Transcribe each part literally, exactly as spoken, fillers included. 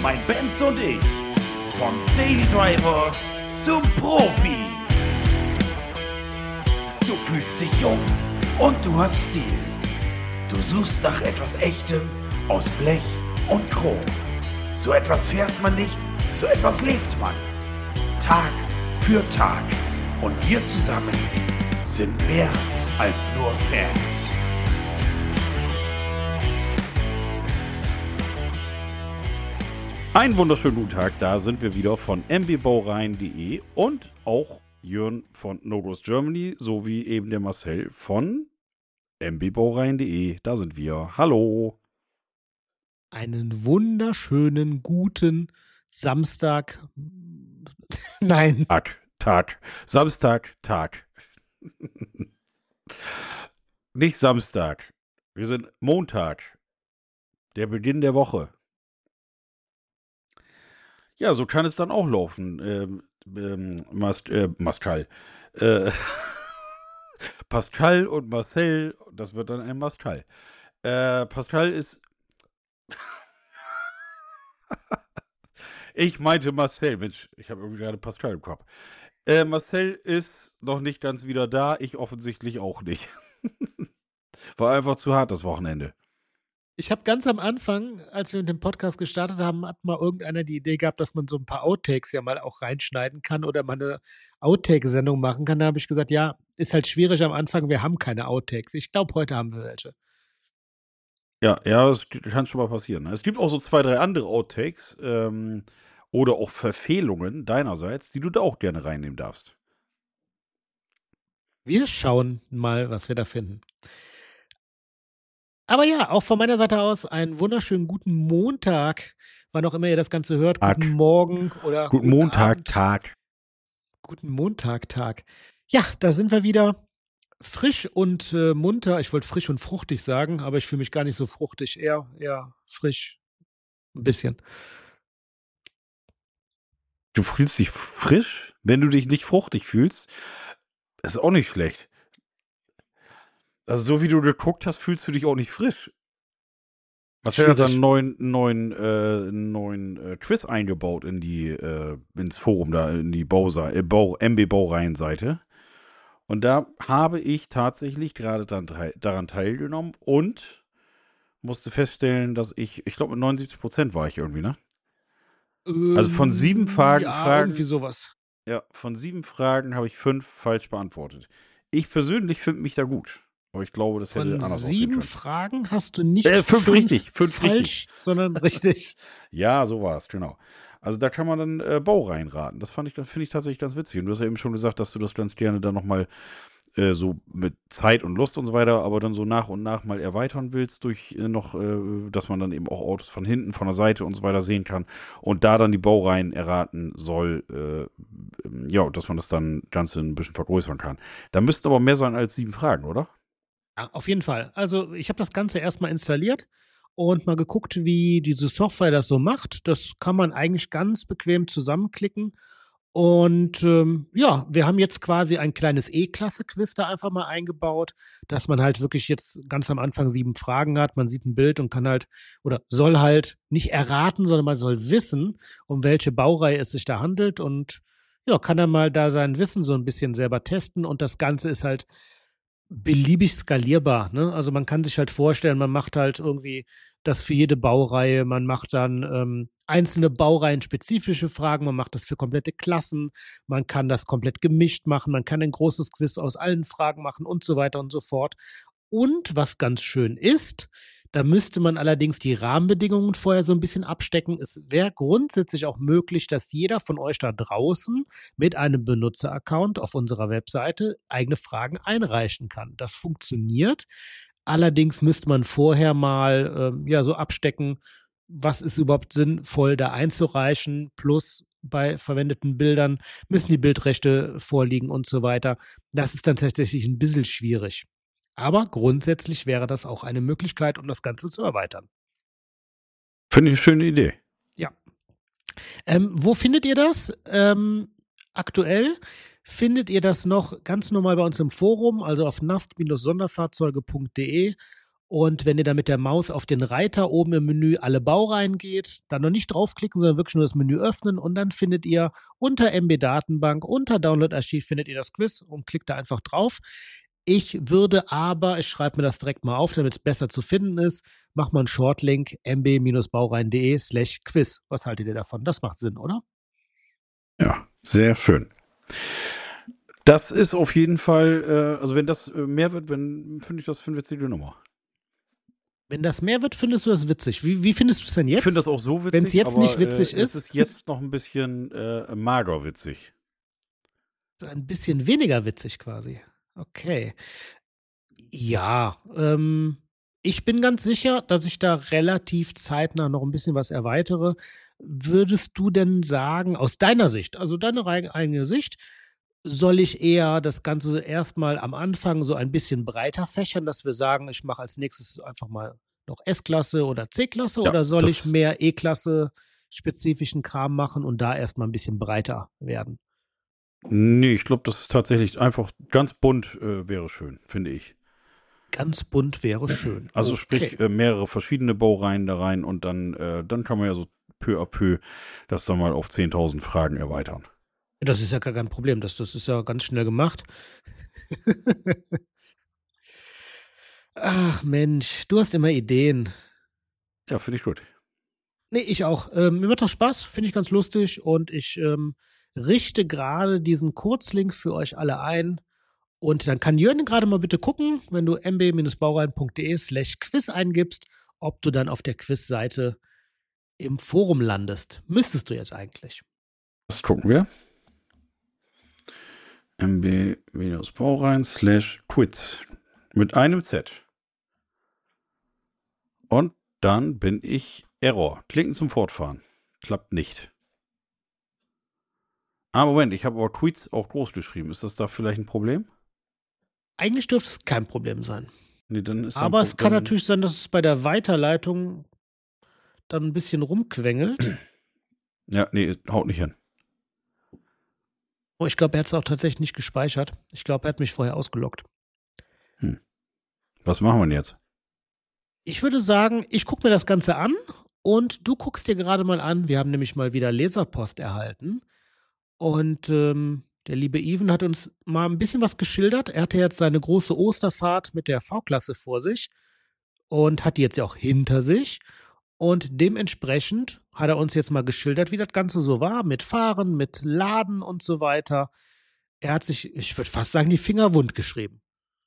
mein Benz und ich. Vom Daily Driver zum Profi. Du fühlst dich jung und du hast Stil. Du suchst nach etwas Echtem aus Blech und Chrom. So etwas fährt man nicht, so etwas lebt man. Tag für Tag. Und wir zusammen sind mehr als nur Fans. Einen wunderschönen guten Tag, da sind wir wieder von m b baureihen punkt de und auch Jörn von No-Ghost Germany sowie eben der Marcel von m b baureihen punkt de. Da sind wir. Hallo. Einen wunderschönen guten Samstag. Nein. Tag, Tag. Samstag, Tag. Nicht Samstag. Wir sind Montag. Der Beginn der Woche. Ja, so kann es dann auch laufen. Ähm, ähm, Mas äh, Pascal. Äh, Pascal und Marcel, das wird dann ein Pascal. Äh, Pascal ist. Ich meinte Marcel, Mensch, ich habe irgendwie gerade Pascal im Kopf. Äh, Marcel ist noch nicht ganz wieder da, ich offensichtlich auch nicht. War einfach zu hart das Wochenende. Ich habe ganz am Anfang, als wir mit dem Podcast gestartet haben, hat mal irgendeiner die Idee gehabt, dass man so ein paar Outtakes ja mal auch reinschneiden kann oder mal eine Outtake-Sendung machen kann. Da habe ich gesagt, ja, ist halt schwierig am Anfang, wir haben keine Outtakes. Ich glaube, heute haben wir welche. Ja, ja, das kann schon mal passieren. Ne? Es gibt auch so zwei, drei andere Outtakes ähm, oder auch Verfehlungen deinerseits, die du da auch gerne reinnehmen darfst. Wir schauen mal, was wir da finden. Aber ja, auch von meiner Seite aus einen wunderschönen guten Montag, wann auch immer ihr das Ganze hört. Tag. Guten Morgen oder Guten guten Montag, Abend. Tag. Guten Montag, Tag. Ja, da sind wir wieder. Frisch und äh, munter. Ich wollte frisch und fruchtig sagen, aber ich fühle mich gar nicht so fruchtig. Eher, eher frisch. Ein bisschen. Du fühlst dich frisch, wenn du dich nicht fruchtig fühlst. Ist auch nicht schlecht. Also so wie du geguckt hast, fühlst du dich auch nicht frisch. Marcel hat dann einen neuen, neuen, äh, neuen äh, Quiz eingebaut in die, äh, ins Forum da, in die Bausa äh, Bau M B Baureihen-Seite. Und da habe ich tatsächlich gerade dann teil, daran teilgenommen und musste feststellen, dass ich, ich glaube mit neunundsiebzig Prozent war ich irgendwie, ne? Ähm, also von sieben Fragen, ja, Fragen irgendwie sowas. Ja, von sieben Fragen habe ich fünf falsch beantwortet. Ich persönlich finde mich da gut. Aber ich glaube, das hätte Von anders aussehen sieben können. Fragen hast du nicht Äh, fünf richtig, fünf falsch, richtig. sondern richtig. Ja, so war es, genau. Also da kann man dann äh, Baureihen raten. Das fand ich, das finde ich tatsächlich ganz witzig. Und du hast ja eben schon gesagt, dass du das ganz gerne dann nochmal äh, so mit Zeit und Lust und so weiter, aber dann so nach und nach mal erweitern willst durch äh, noch, äh, dass man dann eben auch Autos von hinten, von der Seite und so weiter sehen kann und da dann die Baureihen erraten soll, äh, ja, dass man das dann Ganze ein bisschen vergrößern kann. Da müssten aber mehr sein als sieben Fragen, oder? Ja, auf jeden Fall. Also ich habe das Ganze erstmal installiert und mal geguckt, wie diese Software das so macht. Das kann man eigentlich ganz bequem zusammenklicken. Und ähm, ja, wir haben jetzt quasi ein kleines E-Klasse-Quiz da einfach mal eingebaut, dass man halt wirklich jetzt ganz am Anfang sieben Fragen hat. Man sieht ein Bild und kann halt oder soll halt nicht erraten, sondern man soll wissen, um welche Baureihe es sich da handelt. Und ja, kann dann mal da sein Wissen so ein bisschen selber testen. Und das Ganze ist halt beliebig skalierbar, ne? Also man kann sich halt vorstellen, man macht halt irgendwie das für jede Baureihe, man macht dann ähm, einzelne Baureihen-spezifische Fragen, man macht das für komplette Klassen, man kann das komplett gemischt machen, man kann ein großes Quiz aus allen Fragen machen und so weiter und so fort. Und was ganz schön ist, da müsste man allerdings die Rahmenbedingungen vorher so ein bisschen abstecken. Es wäre grundsätzlich auch möglich, dass jeder von euch da draußen mit einem Benutzeraccount auf unserer Webseite eigene Fragen einreichen kann. Das funktioniert. Allerdings müsste man vorher mal ähm, ja so abstecken, was ist überhaupt sinnvoll da einzureichen, plus bei verwendeten Bildern müssen die Bildrechte vorliegen und so weiter. Das ist dann tatsächlich ein bisschen schwierig. Aber grundsätzlich wäre das auch eine Möglichkeit, um das Ganze zu erweitern. Finde ich eine schöne Idee. Ja. Ähm, wo findet ihr das? Ähm, aktuell findet ihr das noch ganz normal bei uns im Forum, also auf n a f t Sonderfahrzeuge punkt de Und wenn ihr dann mit der Maus auf den Reiter oben im Menü alle Baureihen geht, dann noch nicht draufklicken, sondern wirklich nur das Menü öffnen und dann findet ihr unter M B-Datenbank, unter Download-Archiv findet ihr das Quiz und klickt da einfach drauf. Ich würde aber, ich schreibe mir das direkt mal auf, damit es besser zu finden ist, mach mal einen Shortlink mb-baureihen.de slash quiz. Was haltet ihr davon? Das macht Sinn, oder? Ja, sehr schön. Das ist auf jeden Fall, äh, also wenn das äh, mehr wird, wenn finde ich das für eine witzige Nummer. Wenn das mehr wird, findest du das witzig. Wie, wie findest du es denn jetzt? Ich finde das auch so witzig, wenn es jetzt aber, nicht witzig äh, ist. Es ist jetzt noch ein bisschen äh, mager witzig. Ein bisschen weniger witzig quasi. Okay. Ja, ähm, ich bin ganz sicher, dass ich da relativ zeitnah noch ein bisschen was erweitere. Würdest du denn sagen, aus deiner Sicht, also deine eigene Sicht, soll ich eher das Ganze erstmal am Anfang so ein bisschen breiter fächern, dass wir sagen, ich mache als nächstes einfach mal noch S-Klasse oder C-Klasse, Ja, oder soll das- ich mehr E-Klasse spezifischen Kram machen und da erstmal ein bisschen breiter werden? Nee, ich glaube, das ist tatsächlich einfach ganz bunt äh, wäre schön, finde ich. Ganz bunt wäre schön. Also Okay. sprich äh, mehrere verschiedene Baureihen da rein und dann, äh, dann kann man ja so peu à peu das dann mal auf zehntausend Fragen erweitern. Das ist ja gar kein Problem. Das, das ist ja ganz schnell gemacht. Ach Mensch, du hast immer Ideen. Ja, finde ich gut. Nee, ich auch. Ähm, mir macht das Spaß, finde ich ganz lustig und ich ähm, richte gerade diesen Kurzlink für euch alle ein. Und dann kann Jörn gerade mal bitte gucken, wenn du mb-baureihen.de slash quiz eingibst, ob du dann auf der Quizseite im Forum landest. Müsstest du jetzt eigentlich. Das gucken wir. mb-baureihen slash quiz mit einem Z. Und dann bin ich Error. Klicken zum Fortfahren. Klappt nicht. Ah, Moment, ich habe aber Tweets auch groß geschrieben. Ist das da vielleicht ein Problem? Eigentlich dürfte es kein Problem sein. Nee, dann ist da ein Aber es kann Problem. natürlich sein, dass es bei der Weiterleitung dann ein bisschen rumquengelt. Ja, nee, haut nicht hin. Oh, ich glaube, er hat es auch tatsächlich nicht gespeichert. Ich glaube, er hat mich vorher ausgeloggt. Was machen wir denn jetzt? Ich würde sagen, ich gucke mir das Ganze an und du guckst dir gerade mal an. Wir haben nämlich mal wieder Leserpost erhalten. Und ähm, der liebe Even hat uns mal ein bisschen was geschildert. Er hatte jetzt seine große Osterfahrt mit der V-Klasse vor sich und hat die jetzt ja auch hinter sich. Und dementsprechend hat er uns jetzt mal geschildert, wie das Ganze so war, mit Fahren, mit Laden und so weiter. Er hat sich, ich würde fast sagen, die Finger wund geschrieben.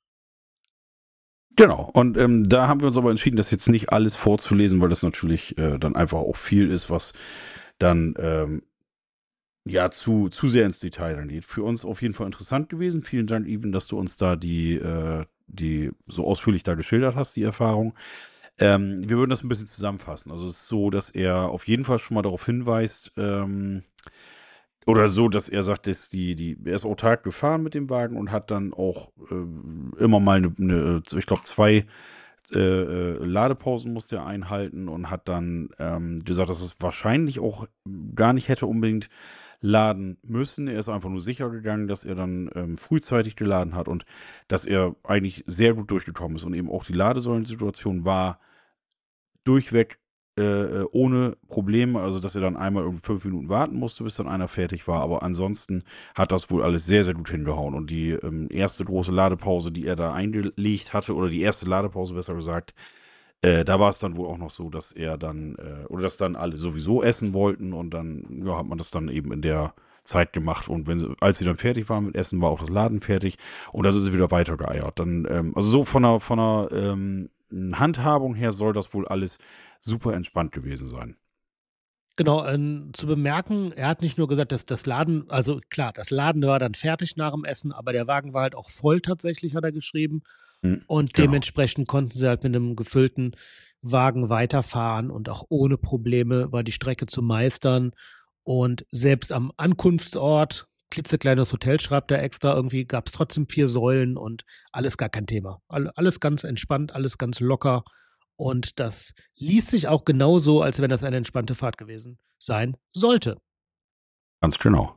Genau, und ähm, da haben wir uns aber entschieden, das jetzt nicht alles vorzulesen, weil das natürlich äh, dann einfach auch viel ist, was dann ähm, ja zu, zu sehr ins Detail dann geht. Für uns auf jeden Fall interessant gewesen. Vielen Dank, Even, dass du uns da die, äh, die so ausführlich da geschildert hast, die Erfahrung. Ähm, wir würden das ein bisschen zusammenfassen. Also es ist so, dass er auf jeden Fall schon mal darauf hinweist, ähm, oder so, dass er sagt, dass die, die, er ist autark gefahren mit dem Wagen und hat dann auch ähm, immer mal eine, eine ich glaube, zwei äh, äh, Ladepausen musste er einhalten und hat dann ähm, gesagt, dass es wahrscheinlich auch gar nicht hätte unbedingt laden müssen. Er ist einfach nur sicher gegangen, dass er dann ähm, frühzeitig geladen hat und dass er eigentlich sehr gut durchgekommen ist und eben auch die Ladesäulensituation war durchweg äh, ohne Probleme, also dass er dann einmal irgendwie fünf Minuten warten musste, bis dann einer fertig war, aber ansonsten hat das wohl alles sehr, sehr gut hingehauen und die ähm, erste große Ladepause, die er da eingelegt hatte, oder die erste Ladepause besser gesagt, äh, da war es dann wohl auch noch so, dass er dann, äh, oder dass dann alle sowieso essen wollten und dann, ja, hat man das dann eben in der Zeit gemacht und wenn sie, als sie dann fertig waren mit Essen, war auch das Laden fertig und dann sind sie wieder weitergeeiert. Dann, ähm, also so von der, von der ähm, Handhabung her soll das wohl alles super entspannt gewesen sein. Genau, ähm, zu bemerken, er hat nicht nur gesagt, dass das Laden, also klar, das Laden war dann fertig nach dem Essen, aber der Wagen war halt auch voll tatsächlich, hat er geschrieben. Hm, Und genau. dementsprechend konnten sie halt mit einem gefüllten Wagen weiterfahren und auch ohne Probleme war die Strecke zu meistern. Und selbst am Ankunftsort, klitzekleines Hotel, schreibt er extra, irgendwie gab es trotzdem vier Säulen und alles gar kein Thema. All, alles ganz entspannt, alles ganz locker. Und das liest sich auch genauso, als wenn das eine entspannte Fahrt gewesen sein sollte. Ganz genau.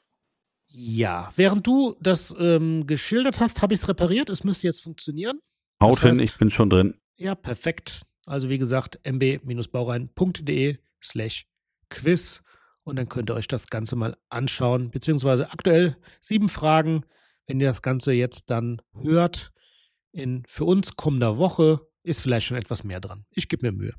Ja, während du das ähm, geschildert hast, habe ich es repariert. Es müsste jetzt funktionieren. Haut Das hin, heißt- ich bin schon drin. Ja, perfekt. Also wie gesagt, mb-baurein.de slash quiz und dann könnt ihr euch das Ganze mal anschauen, beziehungsweise aktuell sieben Fragen, wenn ihr das Ganze jetzt dann hört, in für uns kommender Woche ist vielleicht schon etwas mehr dran. Ich gebe mir Mühe.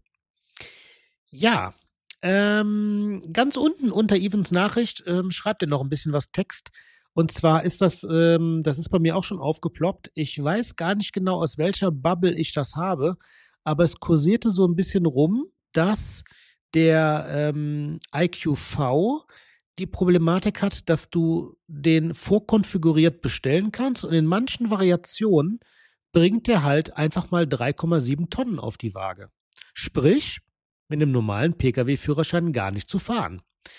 Ja, ähm, ganz unten unter Evans Nachricht ähm, schreibt er noch ein bisschen was Text. Und zwar ist das, ähm, das ist bei mir auch schon aufgeploppt. Ich weiß gar nicht genau, aus welcher Bubble ich das habe, aber es kursierte so ein bisschen rum, dass der ähm, I Q V die Problematik hat, dass du den vorkonfiguriert bestellen kannst und in manchen Variationen bringt der halt einfach mal drei Komma sieben Tonnen auf die Waage. Sprich, mit einem normalen Pkw-Führerschein gar nicht zu fahren.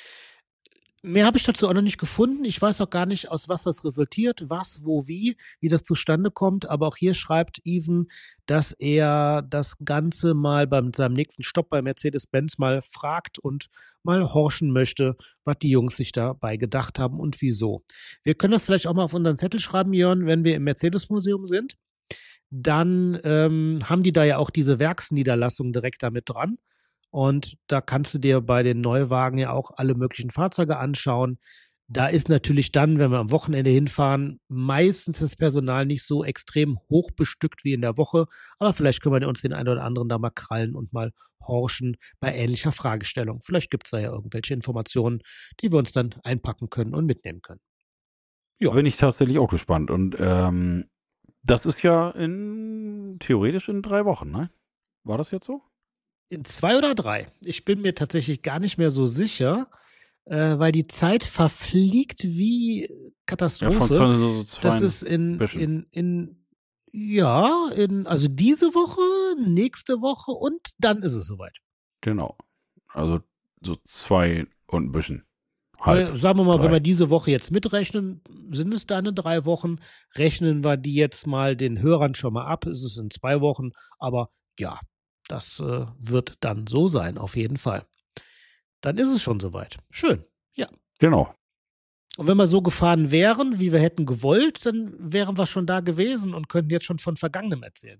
Mehr habe ich dazu auch noch nicht gefunden. Ich weiß auch gar nicht, aus was das resultiert, was, wo, wie, wie das zustande kommt. Aber auch hier schreibt Even, dass er das Ganze mal beim seinem nächsten Stopp bei Mercedes-Benz mal fragt und mal horchen möchte, was die Jungs sich dabei gedacht haben und wieso. Wir können das vielleicht auch mal auf unseren Zettel schreiben, Jörn, wenn wir im Mercedes-Museum sind. Dann ähm, haben die da ja auch diese Werksniederlassung direkt damit dran. Und da kannst du dir bei den Neuwagen ja auch alle möglichen Fahrzeuge anschauen. Da ist natürlich dann, wenn wir am Wochenende hinfahren, meistens das Personal nicht so extrem hoch bestückt wie in der Woche. Aber vielleicht können wir uns den einen oder anderen da mal krallen und mal horchen bei ähnlicher Fragestellung. Vielleicht gibt es da ja irgendwelche Informationen, die wir uns dann einpacken können und mitnehmen können. Ja. Bin ich tatsächlich auch gespannt. Und ähm, das ist ja in theoretisch in drei Wochen, ne? War das jetzt so? In zwei oder drei. Ich bin mir tatsächlich gar nicht mehr so sicher, äh, weil die Zeit verfliegt wie Katastrophe. Ja, von so das ist in, in, in, ja, in, also diese Woche, nächste Woche und dann ist es soweit. Genau. Also so zwei und ein bisschen. Halb, äh, sagen wir mal, drei. Wenn wir diese Woche jetzt mitrechnen, sind es dann drei Wochen. Rechnen wir die jetzt mal den Hörern schon mal ab, ist es in zwei Wochen. Aber ja, das äh, wird dann so sein, auf jeden Fall. Dann ist es schon soweit. Schön, ja. Genau. Und wenn wir so gefahren wären, wie wir hätten gewollt, dann wären wir schon da gewesen und könnten jetzt schon von Vergangenem erzählen.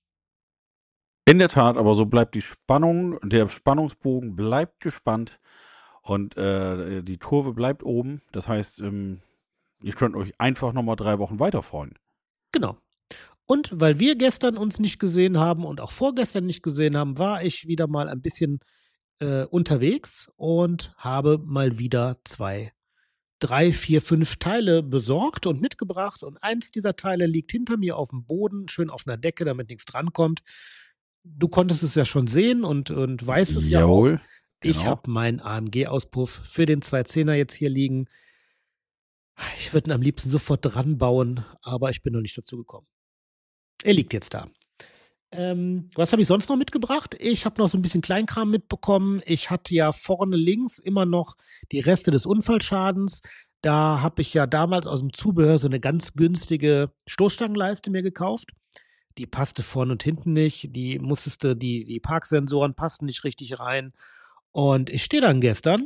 In der Tat, aber so bleibt die Spannung, der Spannungsbogen bleibt gespannt und äh, die Kurve bleibt oben. Das heißt, ähm, ihr könnt euch einfach nochmal drei Wochen weiter freuen. Genau. Und weil wir gestern uns nicht gesehen haben und auch vorgestern nicht gesehen haben, war ich wieder mal ein bisschen äh, unterwegs und habe mal wieder zwei, drei, vier, fünf Teile besorgt und mitgebracht. Und eins dieser Teile liegt hinter mir auf dem Boden, schön auf einer Decke, damit nichts drankommt. Du konntest es ja schon sehen und, und weißt es Jawohl, ja auch. Ich genau. habe meinen A M G-Auspuff für den zwei Zehner jetzt hier liegen. Ich würde ihn am liebsten sofort dran bauen, aber ich bin noch nicht dazu gekommen. Er liegt jetzt da. Ähm, was habe ich sonst noch mitgebracht? Ich habe noch so ein bisschen Kleinkram mitbekommen. Ich hatte ja vorne links immer noch die Reste des Unfallschadens. Da habe ich ja damals aus dem Zubehör so eine ganz günstige Stoßstangenleiste mir gekauft. Die passte vorne und hinten nicht. Die mussteste, die, die Parksensoren passten nicht richtig rein. Und ich stehe dann gestern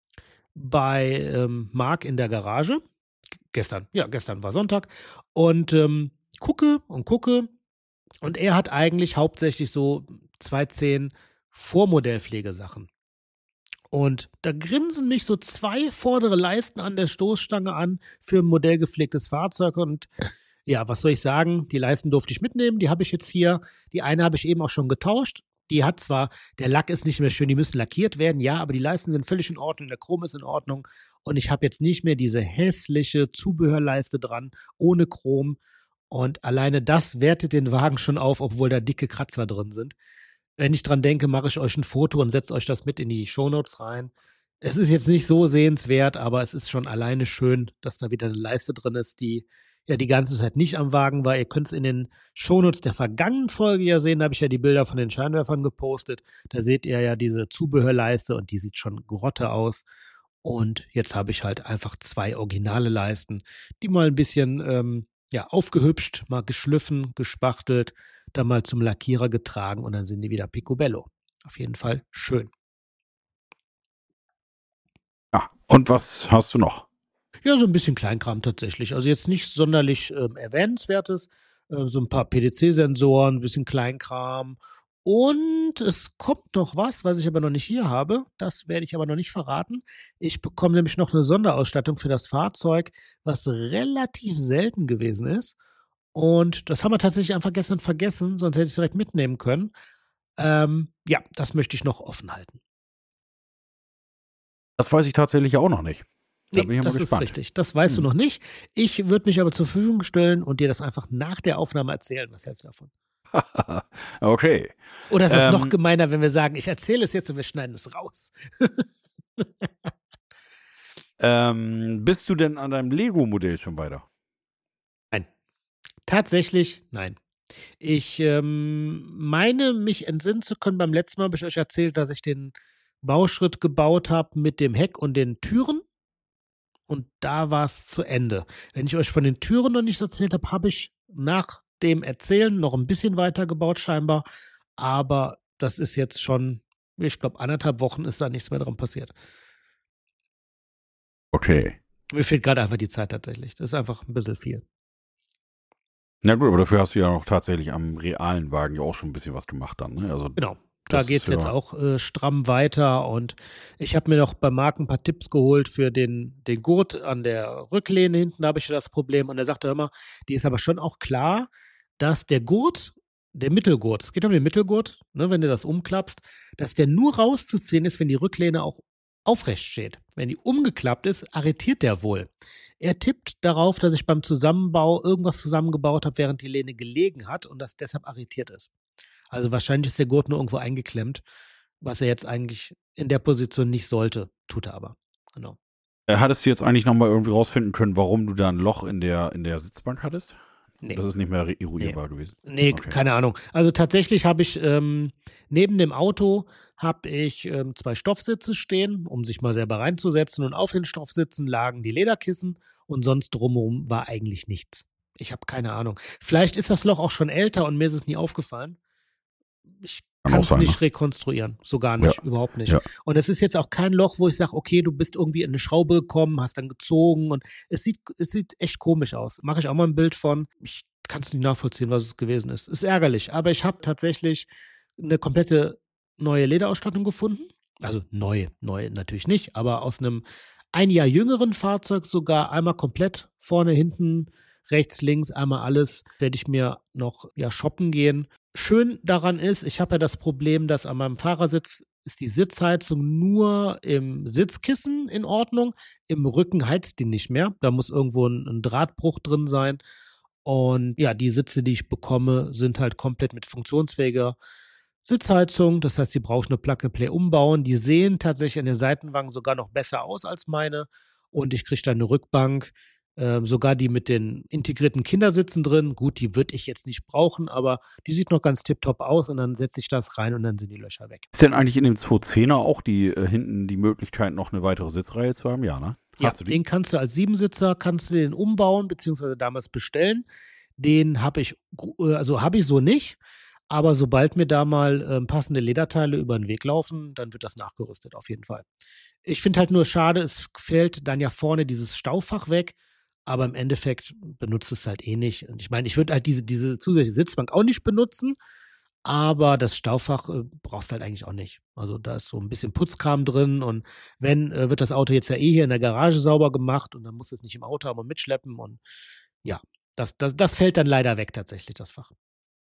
bei ähm, Marc in der Garage. Gestern, ja, gestern war Sonntag. Und ähm, gucke und gucke und er hat eigentlich hauptsächlich so zwei zehn Vormodellpflegesachen. Und da grinsen mich so zwei vordere Leisten an der Stoßstange an für ein modellgepflegtes Fahrzeug und ja, was soll ich sagen, die Leisten durfte ich mitnehmen, die habe ich jetzt hier, die eine habe ich eben auch schon getauscht. Die hat zwar, der Lack ist nicht mehr schön, die müssen lackiert werden, ja, aber die Leisten sind völlig in Ordnung, der Chrom ist in Ordnung und ich habe jetzt nicht mehr diese hässliche Zubehörleiste dran, ohne Chrom. Und alleine das wertet den Wagen schon auf, obwohl da dicke Kratzer drin sind. Wenn ich dran denke, mache ich euch ein Foto und setze euch das mit in die Shownotes rein. Es ist jetzt nicht so sehenswert, aber es ist schon alleine schön, dass da wieder eine Leiste drin ist, die ja die ganze Zeit nicht am Wagen war. Ihr könnt es in den Shownotes der vergangenen Folge ja sehen, da habe ich ja die Bilder von den Scheinwerfern gepostet. Da seht ihr ja diese Zubehörleiste und die sieht schon grotte aus. Und jetzt habe ich halt einfach zwei originale Leisten, die mal ein bisschen ähm, ja, aufgehübscht, mal geschliffen, gespachtelt, dann mal zum Lackierer getragen und dann sind die wieder picobello. Auf jeden Fall schön. Ja, und was hast du noch? Ja, so ein bisschen Kleinkram tatsächlich. Also jetzt nicht sonderlich ähm, Erwähnenswertes. äh, so ein paar P D C-Sensoren, ein bisschen Kleinkram. Und es kommt noch was, was ich aber noch nicht hier habe. Das werde ich aber noch nicht verraten. Ich bekomme nämlich noch eine Sonderausstattung für das Fahrzeug, was relativ selten gewesen ist. Und das haben wir tatsächlich einfach gestern vergessen, sonst hätte ich es direkt mitnehmen können. Ähm, ja, das möchte ich noch offen halten. Das weiß ich tatsächlich auch noch nicht. Da Nee, bin ich das mal ist gespannt. richtig. Das weißt du Hm. noch nicht. Ich würde mich aber zur Verfügung stellen und dir das einfach nach der Aufnahme erzählen. Was hältst du davon? Okay. Oder ist das Ähm, noch gemeiner, wenn wir sagen, ich erzähle es jetzt und wir schneiden es raus? ähm, bist du denn an deinem Lego-Modell schon weiter? Tatsächlich, nein. Ich ähm, meine, mich entsinnen zu können, beim letzten Mal habe ich euch erzählt, dass ich den Bauschritt gebaut habe mit dem Heck und den Türen. Und da war es zu Ende. Wenn ich euch von den Türen noch nichts erzählt habe, habe ich nach dem Erzählen noch ein bisschen weiter gebaut scheinbar. Aber das ist jetzt schon, ich glaube, anderthalb Wochen ist da nichts mehr dran passiert. Okay. Mir fehlt gerade einfach die Zeit tatsächlich. Das ist einfach ein bisschen viel. Na gut, aber dafür hast du ja noch tatsächlich am realen Wagen ja auch schon ein bisschen was gemacht dann, ne? Also Genau. Da das geht es ist jetzt ja- auch äh, stramm weiter und ich habe mir noch bei Marc ein paar Tipps geholt für den, den Gurt an der Rücklehne hinten, da habe ich ja das Problem und er sagte immer, die ist aber schon auch klar, dass der Gurt, der Mittelgurt, es geht um den Mittelgurt, ne, wenn du das umklappst, dass der nur rauszuziehen ist, wenn die Rücklehne auch aufrecht steht. Wenn die umgeklappt ist, arretiert der wohl. Er tippt darauf, dass ich beim Zusammenbau irgendwas zusammengebaut habe, während die Lehne gelegen hat und das deshalb arretiert ist. Also wahrscheinlich ist der Gurt nur irgendwo eingeklemmt, was er jetzt eigentlich in der Position nicht sollte. Tut er aber. Genau. Äh, Hattest du jetzt eigentlich nochmal irgendwie rausfinden können, warum du da ein Loch in der, in der Sitzbank hattest? Nee. Das ist nicht mehr eruierbar gewesen. Nee, Okay. keine Ahnung. Also tatsächlich habe ich ähm, neben dem Auto habe ich ähm, zwei Stoffsitze stehen, um sich mal selber reinzusetzen. Und auf den Stoffsitzen lagen die Lederkissen und sonst drumherum war eigentlich nichts. Ich habe keine Ahnung. Vielleicht ist das Loch auch schon älter und mir ist es nie aufgefallen. Ich Kann kann auch es sein, nicht ne? rekonstruieren. So gar nicht, überhaupt nicht. Ja. Und es ist jetzt auch kein Loch, wo ich sage, okay, du bist irgendwie in eine Schraube gekommen, hast dann gezogen und es sieht, es sieht echt komisch aus. Mache ich auch mal ein Bild von. Ich kann es nicht nachvollziehen, was es gewesen ist. Ist ärgerlich, aber ich habe tatsächlich eine komplette neue Lederausstattung gefunden. Also neu, neu natürlich nicht, aber aus einem ein Jahr jüngeren Fahrzeug sogar einmal komplett vorne, hinten, rechts, links, einmal alles, werde ich mir noch ja shoppen gehen. Schön daran ist, ich habe ja das Problem, dass an meinem Fahrersitz ist die Sitzheizung nur im Sitzkissen in Ordnung. Im Rücken heizt die nicht mehr. Da muss irgendwo ein, ein Drahtbruch drin sein. Und ja, die Sitze, die ich bekomme, sind halt komplett mit funktionsfähiger Sitzheizung. Das heißt, die brauche ich nur Plug-and-Play umbauen. Die sehen tatsächlich an den Seitenwangen sogar noch besser aus als meine. Und ich kriege dann eine Rückbank, äh, sogar die mit den integrierten Kindersitzen drin. Gut, die würde ich jetzt nicht brauchen, aber die sieht noch ganz tipptopp aus. Und dann setze ich das rein und dann sind die Löcher weg. Ist denn eigentlich in dem zweihundertzehner auch die äh, hinten die Möglichkeit, noch eine weitere Sitzreihe zu haben? Ja, ne? Ja, Hast du die? den kannst du als Siebensitzer, kannst du den umbauen, beziehungsweise damals bestellen. Den habe ich, äh, also habe ich so nicht. Aber sobald mir da mal ähm, passende Lederteile über den Weg laufen, dann wird das nachgerüstet, auf jeden Fall. Ich finde halt nur schade, es fällt dann ja vorne dieses Staufach weg, aber im Endeffekt benutzt es halt eh nicht. Und ich meine, ich würde halt diese, diese zusätzliche Sitzbank auch nicht benutzen, aber das Staufach äh, brauchst du halt eigentlich auch nicht. Also da ist so ein bisschen Putzkram drin und wenn, äh, wird das Auto jetzt ja eh hier in der Garage sauber gemacht und dann muss es nicht im Auto haben und mitschleppen und ja, das, das, das fällt dann leider weg tatsächlich, das Fach.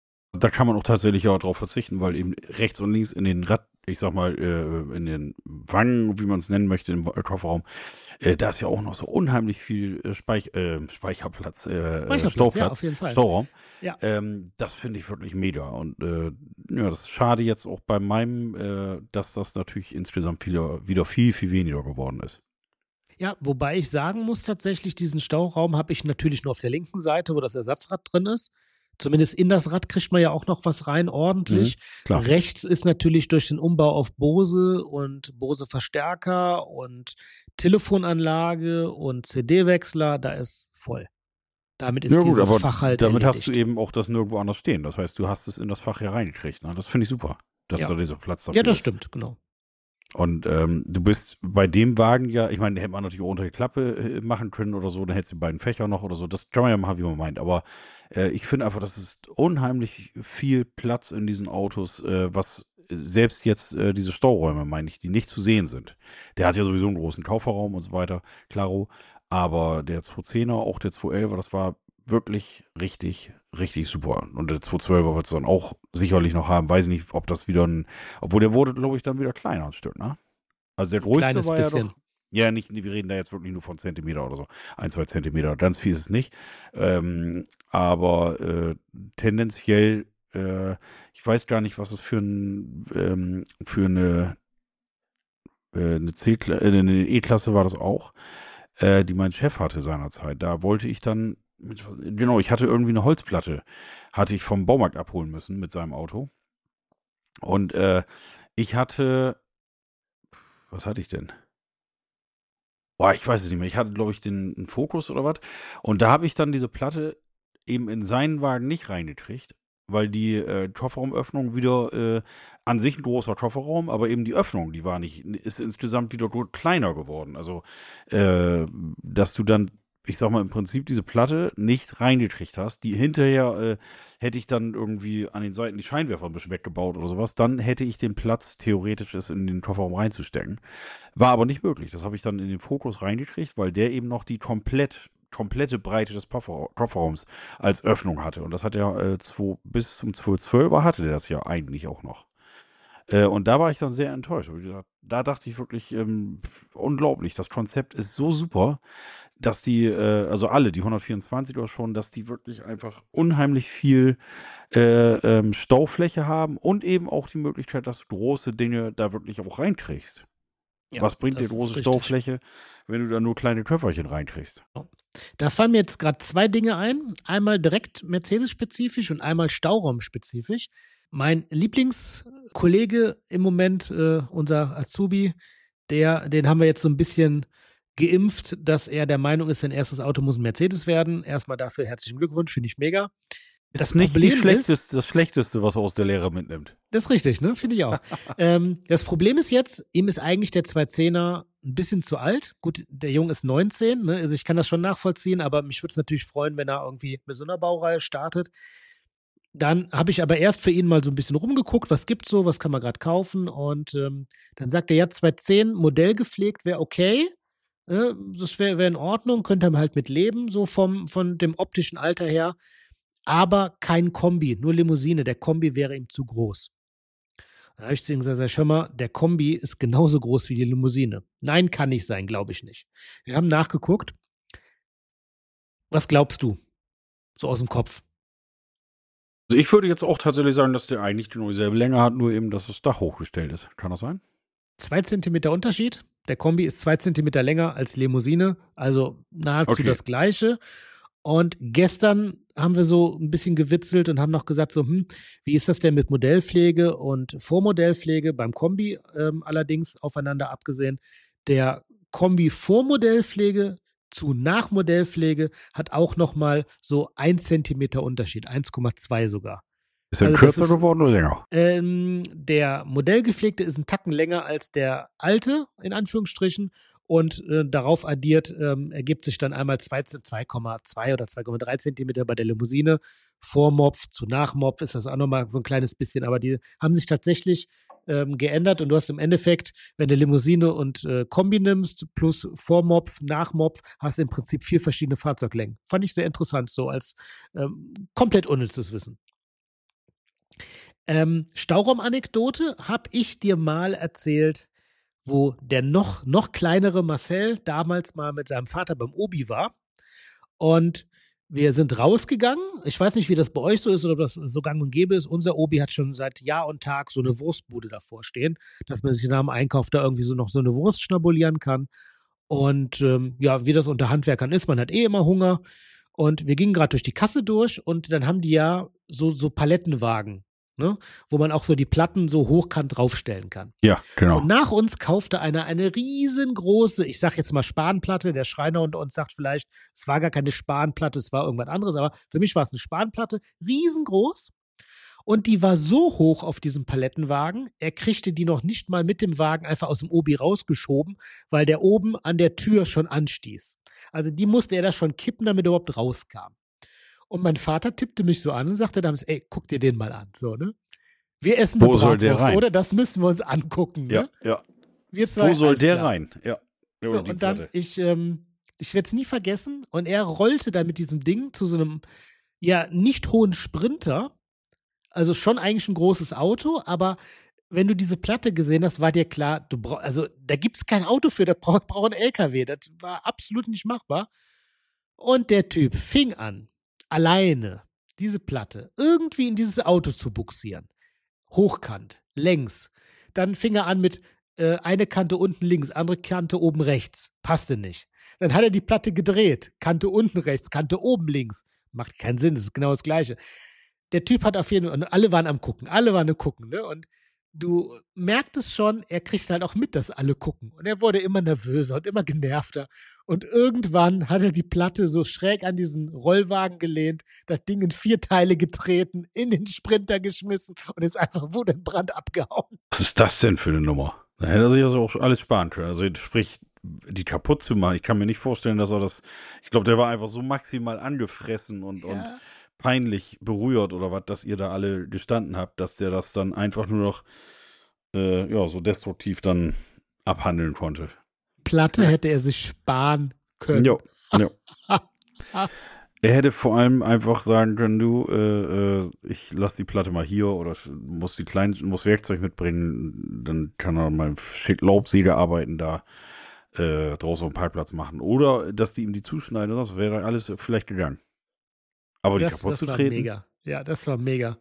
Da kann man auch tatsächlich auch drauf verzichten, weil eben rechts und links in den Rad, ich sag mal, äh, in den Wangen, wie man es nennen möchte, im Kofferraum, äh, da ist ja auch noch so unheimlich viel äh, Speich, äh, Speicherplatz, äh, Speicherplatz, Stauplatz, ja, auf jeden Fall. Stauraum. Ja. Ähm, das finde ich wirklich mega. Und äh, ja, das ist schade jetzt auch bei meinem, äh, dass das natürlich insgesamt wieder, wieder viel, viel weniger geworden ist. Ja, wobei ich sagen muss, tatsächlich, diesen Stauraum habe ich natürlich nur auf der linken Seite, wo das Ersatzrad drin ist. Zumindest in das Rad kriegt man ja auch noch was rein, ordentlich. Mhm, klar. Rechts ist natürlich durch den Umbau auf Bose und Bose Verstärker und Telefonanlage und C D-Wechsler, da ist voll. Damit ist Ja gut, dieses aber Fach halt damit erledigt. hast du eben auch das nirgendwo anders stehen. Das heißt, du hast es in das Fach hier reingekriegt. Ne? Das finde ich super, dass Ja. da dieser Platz dafür Ja, das ist. stimmt, genau. Und ähm, du bist bei dem Wagen ja, ich meine, den hätte man natürlich auch unter die Klappe äh, machen können oder so, dann hättest du die beiden Fächer noch oder so. Das kann man ja machen, wie man meint. Aber äh, ich finde einfach, das ist unheimlich viel Platz in diesen Autos, äh, was selbst jetzt äh, diese Stauräume, meine ich, die nicht zu sehen sind. Der hat ja sowieso einen großen Kofferraum und so weiter, klaro. Aber der zweihundertzehner, auch der zweihundertelfer, das war wirklich richtig, richtig super. Und der zweihundertzwölfer wird es dann auch sicherlich noch haben. Weiß nicht, ob das wieder ein, obwohl der wurde, glaube ich, dann wieder kleiner ein Stück, ne? Also der Ein größte kleines war bisschen. ja doch, ja, nicht, wir reden da jetzt wirklich nur von Zentimeter oder so. Ein, zwei Zentimeter, ganz viel ist es nicht. Ähm, aber äh, tendenziell, äh, ich weiß gar nicht, was es für, ein, ähm, für eine, äh, eine C-Klasse, äh, eine E-Klasse war das auch, äh, die mein Chef hatte seinerzeit. Da wollte ich dann, mit, genau, ich hatte irgendwie eine Holzplatte, hatte ich vom Baumarkt abholen müssen mit seinem Auto. Und äh, ich hatte, was hatte ich denn? Boah, ich weiß es nicht mehr. Ich hatte, glaube ich, den einen Focus oder was. Und da habe ich dann diese Platte eben in seinen Wagen nicht reingekriegt, weil die äh, Kofferraumöffnung wieder äh, an sich ein großer Kofferraum, aber eben die Öffnung, die war nicht, ist insgesamt wieder gut kleiner geworden. Also, äh, dass du dann, ich sag mal, im Prinzip diese Platte nicht reingekriegt hast, die hinterher äh, hätte ich dann irgendwie an den Seiten die Scheinwerfer ein bisschen weggebaut oder sowas, dann hätte ich den Platz, theoretisch es in den Kofferraum reinzustecken. War aber nicht möglich. Das habe ich dann in den Fokus reingekriegt, weil der eben noch die komplett, komplette Breite des Koffer- Kofferraums als Öffnung hatte. Und das hat er äh, zwei, bis zum zweihundertzwölfer hatte der das ja eigentlich auch noch. Äh, und da war ich dann sehr enttäuscht. Wie gesagt, da dachte ich wirklich, ähm, unglaublich. Das Konzept ist so super, dass die, äh, also alle, die hundertvierundzwanzig oder schon, dass die wirklich einfach unheimlich viel äh, ähm, Staufläche haben und eben auch die Möglichkeit, dass du große Dinge da wirklich auch reinkriegst. Ja, Was bringt dir das ist große richtig. Staufläche, wenn du da nur kleine Köfferchen reinkriegst? Da fallen mir jetzt gerade zwei Dinge ein. Einmal direkt Mercedes-spezifisch und einmal Stauraum-spezifisch. Mein Lieblingskollege im Moment, äh, unser Azubi, der, den haben wir jetzt so ein bisschen geimpft, dass er der Meinung ist, sein erstes Auto muss ein Mercedes werden. Erstmal dafür herzlichen Glückwunsch, finde ich mega. Das ist nicht die Problem ist, schlechteste, das Schlechteste, was er aus der Lehre mitnimmt. das ist richtig, ne? Finde ich auch. ähm, das Problem ist jetzt, ihm ist eigentlich der zweihundertzehner ein bisschen zu alt. Gut, der Junge ist neunzehn, ne? Also ich kann das schon nachvollziehen, aber mich würde es natürlich freuen, wenn er irgendwie mit so einer Baureihe startet. Dann habe ich aber erst für ihn mal so ein bisschen rumgeguckt, was gibt's so, was kann man gerade kaufen. Und ähm, dann sagt er, ja, zweitausendzehn Modell gepflegt wäre okay. Äh, das wäre wär in Ordnung, könnte man halt mit leben, so vom, von dem optischen Alter her. Aber kein Kombi, nur Limousine. Der Kombi wäre ihm zu groß. Da habe ich zu ihm gesagt, sag, hör mal, der Kombi ist genauso groß wie die Limousine. Nein, kann nicht sein, glaube ich nicht. Wir haben nachgeguckt. Was glaubst du? So aus dem Kopf. Also ich würde jetzt auch tatsächlich sagen, dass der eigentlich genau dieselbe Länge hat, nur eben, dass das Dach hochgestellt ist. Kann das sein? Zwei Zentimeter Unterschied. Der Kombi ist zwei Zentimeter länger als die Limousine, also nahezu Okay. das Gleiche. Und gestern haben wir so ein bisschen gewitzelt und haben noch gesagt, so, hm, wie ist das denn mit Modellpflege und Vormodellpflege beim Kombi ähm, allerdings aufeinander abgesehen. Der Kombi Vormodellpflege zu Nachmodellpflege hat auch nochmal so ein Zentimeter Unterschied, eins Komma zwei sogar. Ist er Also das kürzer ist- geworden oder länger? Ähm, der Modellgepflegte ist ein Tacken länger als der alte, in Anführungsstrichen. Und äh, darauf addiert ähm, ergibt sich dann einmal zwei Komma zwei oder zwei Komma drei Zentimeter bei der Limousine. Vormopf zu Nachmopf ist das auch nochmal so ein kleines bisschen. Aber die haben sich tatsächlich ähm, geändert. Und du hast im Endeffekt, wenn du Limousine und äh, Kombi nimmst, plus Vormopf, Nachmopf, hast du im Prinzip vier verschiedene Fahrzeuglängen. Fand ich sehr interessant, so als ähm, komplett unnützes Wissen. Ähm, Stauraum-Anekdote habe ich dir mal erzählt, wo der noch, noch kleinere Marcel damals mal mit seinem Vater beim Obi war. Und wir sind rausgegangen. Ich weiß nicht, wie das bei euch so ist oder ob das so gang und gäbe ist. Unser Obi hat schon seit Jahr und Tag so eine Wurstbude davor stehen, dass man sich nach dem Einkauf da irgendwie so noch so eine Wurst schnabulieren kann. Und ähm, ja, wie das unter Handwerkern ist, man hat eh immer Hunger. Und wir gingen gerade durch die Kasse durch und dann haben die ja so, so Palettenwagen, ne, wo man auch so die Platten so hochkant draufstellen kann. Ja, genau. Und nach uns kaufte einer eine riesengroße, ich sag jetzt mal Spanplatte, der Schreiner unter uns sagt vielleicht, es war gar keine Spanplatte, es war irgendwas anderes, aber für mich war es eine Spanplatte, riesengroß. Und die war so hoch auf diesem Palettenwagen, er kriegte die noch nicht mal mit dem Wagen einfach aus dem Obi rausgeschoben, weil der oben an der Tür schon anstieß. Also die musste er da schon kippen, damit er überhaupt rauskam. Und mein Vater tippte mich so an und sagte damals, ey, guck dir den mal an. So, ne? Wir essen eine Wo soll der Bratwurst, rein? oder? Das müssen wir uns angucken. Ne? Ja, ja. Wir zwei, Wo soll alles der klar. rein? Ja. Ja, So, oder die und dann, Platte. ich, ähm, ich werde es nie vergessen. Und er rollte dann mit diesem Ding zu so einem, ja, nicht hohen Sprinter. Also schon eigentlich ein großes Auto, aber wenn du diese Platte gesehen hast, war dir klar, du brauch, also da gibt es kein Auto für, da braucht brauch ein L K W. Das war absolut nicht machbar. Und der Typ fing an, alleine diese Platte irgendwie in dieses Auto zu buxieren. Hochkant, längs. Dann fing er an mit äh, eine Kante unten links, andere Kante oben rechts. Passte nicht. Dann hat er die Platte gedreht. Kante unten rechts, Kante oben links. Macht keinen Sinn, das ist genau das Gleiche. Der Typ hat auf jeden Fall, und alle waren am Gucken, alle waren am Gucken, ne? Und du merktest schon, er kriegt halt auch mit, dass alle gucken. Und er wurde immer nervöser und immer genervter. Und irgendwann hat er die Platte so schräg an diesen Rollwagen gelehnt, das Ding in vier Teile getreten, in den Sprinter geschmissen und ist einfach wutentbrannt abgehauen. Was ist das denn für eine Nummer? Da hätte er sich also auch alles sparen können. Also sprich, die kaputt zu machen. Ich kann mir nicht vorstellen, dass er das. Ich glaube, der war einfach so maximal angefressen und, und Ja. peinlich berührt oder was, dass ihr da alle gestanden habt, dass der das dann einfach nur noch äh, ja, so destruktiv dann abhandeln konnte. Platte hätte er sich sparen können. Ja, ja. Er hätte vor allem einfach sagen können, du, äh, äh, ich lass die Platte mal hier oder muss die kleinen, muss Werkzeug mitbringen, dann kann er mal schick Laubsäge arbeiten da äh, draußen auf dem Parkplatz machen. Oder dass die ihm die zuschneiden, das wäre alles vielleicht gegangen. Aber die Das, kaputt das zu war treten, mega. Ja, das war mega.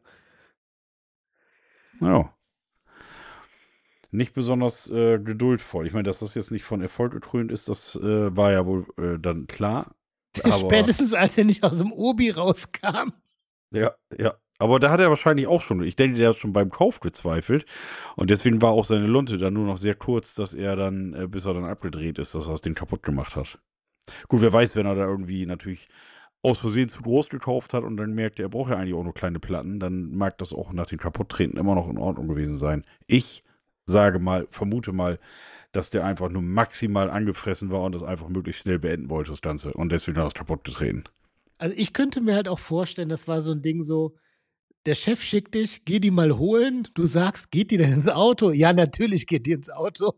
ja. Nicht besonders äh, geduldvoll. Ich meine, dass das jetzt nicht von Erfolg gekrönt ist, das äh, war ja wohl äh, dann klar. Aber, Spätestens als er nicht aus dem Obi rauskam. ja, ja. Aber da hat er wahrscheinlich auch schon, ich denke, der hat schon beim Kauf gezweifelt. Und deswegen war auch seine Lunte dann nur noch sehr kurz, dass er dann, äh, bis er dann abgedreht ist, dass er das Ding kaputt gemacht hat. Gut, wer weiß, wenn er da irgendwie natürlich aus Versehen zu groß gekauft hat und dann merkt, er braucht ja eigentlich auch nur kleine Platten, dann mag das auch nach dem Kaputttreten immer noch in Ordnung gewesen sein. Ich sage mal, vermute mal, dass der einfach nur maximal angefressen war und das einfach möglichst schnell beenden wollte, das Ganze. Und deswegen hat er es kaputt getreten. Also ich könnte mir halt auch vorstellen, das war so ein Ding so, der Chef schickt dich, geh die mal holen. Du sagst, geht die denn ins Auto? Ja, natürlich geht die ins Auto.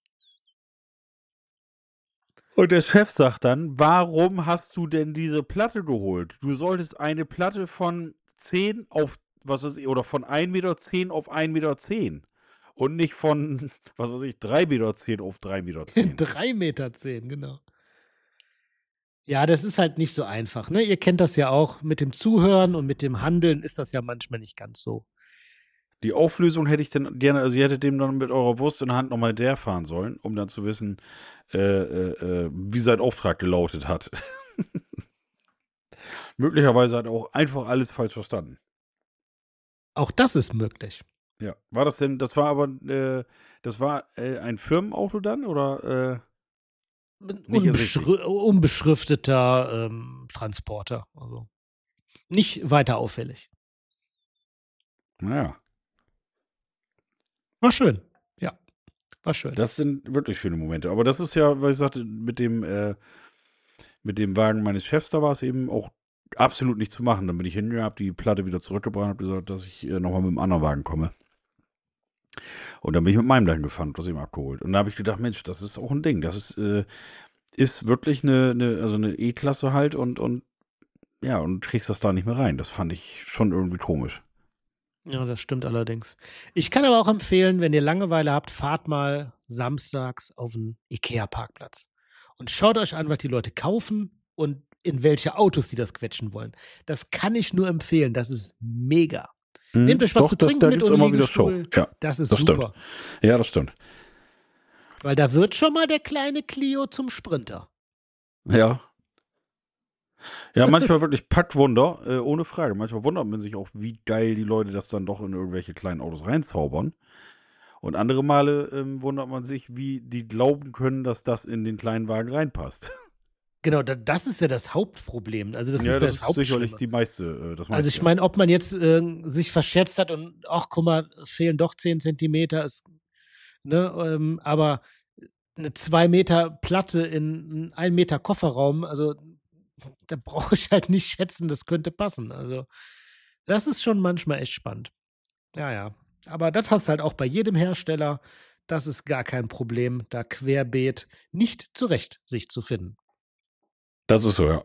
Und der Chef sagt dann, warum hast du denn diese Platte geholt? Du solltest eine Platte von zehn auf, was weiß ich, oder von ein Meter zehn auf ein Meter zehn. Und nicht von, was weiß ich, drei Meter zehn auf drei Meter zehn. drei Meter zehn, genau. Ja, das ist halt nicht so einfach. Ne? Ihr kennt das ja auch. Mit dem Zuhören und mit dem Handeln ist das ja manchmal nicht ganz so. Die Auflösung hätte ich dann gerne, also ihr hättet dem dann mit eurer Wurst in der Hand nochmal der fahren sollen, um dann zu wissen, äh, äh, äh, wie sein Auftrag gelautet hat. Möglicherweise hat er auch einfach alles falsch verstanden. Auch das ist möglich. Ja. War das denn, das war aber, äh, das war äh, ein Firmenauto dann oder? Äh, Nicht Unbeschri unbeschrifteter ähm, Transporter. Also nicht weiter auffällig. naja, War schön. Ja, war schön. das sind wirklich schöne Momente. Aber das ist ja, weil ich sagte, mit dem, äh, mit dem Wagen meines Chefs, da war es eben auch absolut nicht zu machen. Dann bin ich hingegangen, habe die Platte wieder zurückgebracht und habe gesagt, dass ich äh, nochmal mit dem anderen Wagen komme. Und dann bin ich mit meinem dahin gefahren und das eben abgeholt. Und da habe ich gedacht, Mensch, das ist auch ein Ding. Das ist, äh, ist wirklich eine, eine, also eine E-Klasse halt und, und ja, und du kriegst das da nicht mehr rein. Das fand ich schon irgendwie komisch. Ja, das stimmt allerdings. Ich kann aber auch empfehlen, wenn ihr Langeweile habt, fahrt mal samstags auf den Ikea-Parkplatz. Und schaut euch an, was die Leute kaufen und in welche Autos die das quetschen wollen. Das kann ich nur empfehlen. Das ist mega. Hm, Nehmt euch was doch, zu das, trinken da mit gibt's und immer wieder Show. Liegestuhl. Ja, Das ist das super. stimmt. Ja, das stimmt. Weil da wird schon mal der kleine Clio zum Sprinter. Ja. Ja, manchmal wirklich Packwunder, äh, ohne Frage. Manchmal wundert man sich auch, wie geil die Leute das dann doch in irgendwelche kleinen Autos reinzaubern. Und andere Male ähm, wundert man sich, wie die glauben können, dass das in den kleinen Wagen reinpasst. Genau, da, das ist ja das Hauptproblem. Also das ja, ist das das ist sicherlich Hauptschlimme. die meiste. Äh, das Also meiste. ich meine, ob man jetzt äh, sich verschätzt hat und ach, guck mal, fehlen doch zehn Zentimeter, ist, ne, ähm, aber eine zwei Meter Platte in ein Meter Kofferraum, also da brauche ich halt nicht schätzen, das könnte passen. Also das ist schon manchmal echt spannend. Ja, ja. Aber das hast du halt auch bei jedem Hersteller. Das ist gar kein Problem, da querbeet nicht zurecht sich zu finden. Das ist so, ja.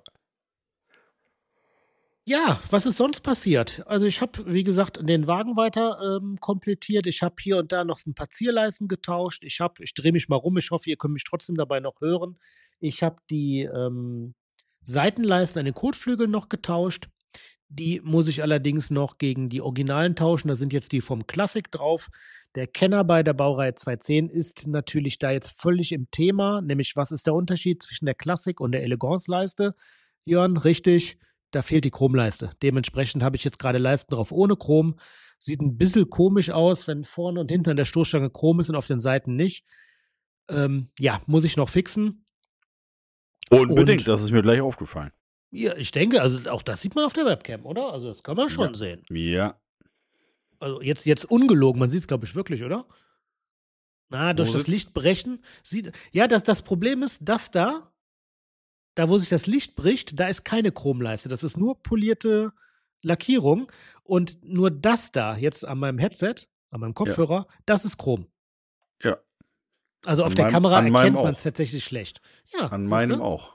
Ja, was ist sonst passiert? Also ich habe, wie gesagt, den Wagen weiter ähm, komplettiert. Ich habe hier und da noch ein paar Zierleisten getauscht. Ich habe, ich drehe mich mal rum. Ich hoffe, ihr könnt mich trotzdem dabei noch hören. Ich habe die ähm, Seitenleisten an den Kotflügeln noch getauscht. Die muss ich allerdings noch gegen die Originalen tauschen. Da sind jetzt die vom Classic drauf. Der Kenner bei der Baureihe zweihundertzehn ist natürlich da jetzt völlig im Thema. Nämlich, was ist der Unterschied zwischen der Classic und der Elegance-Leiste? Jörn, richtig. Da fehlt die Chromleiste. Dementsprechend habe ich jetzt gerade Leisten drauf ohne Chrom. Sieht ein bisschen komisch aus, wenn vorne und hinten an der Stoßstange Chrom ist und auf den Seiten nicht. Ähm, ja, muss ich noch fixen. Unbedingt, Und- das ist mir gleich aufgefallen. Ja, ich denke, also auch das sieht man auf der Webcam, oder? Also das kann man schon Ja. sehen. Ja. Also jetzt, jetzt ungelogen, man sieht es, glaube ich, wirklich, oder? Na, durch Wo das sitzt- Licht brechen sieht. Ja, das, das Problem ist, das da, da wo sich das Licht bricht, da ist keine Chromleiste. Das ist nur polierte Lackierung. Und nur das da, jetzt an meinem Headset, an meinem Kopfhörer, das ist Chrom. Ja. Also auf An der meinem- Kamera an meinem erkennt man auch. es tatsächlich schlecht. Ja, An siehste? meinem auch.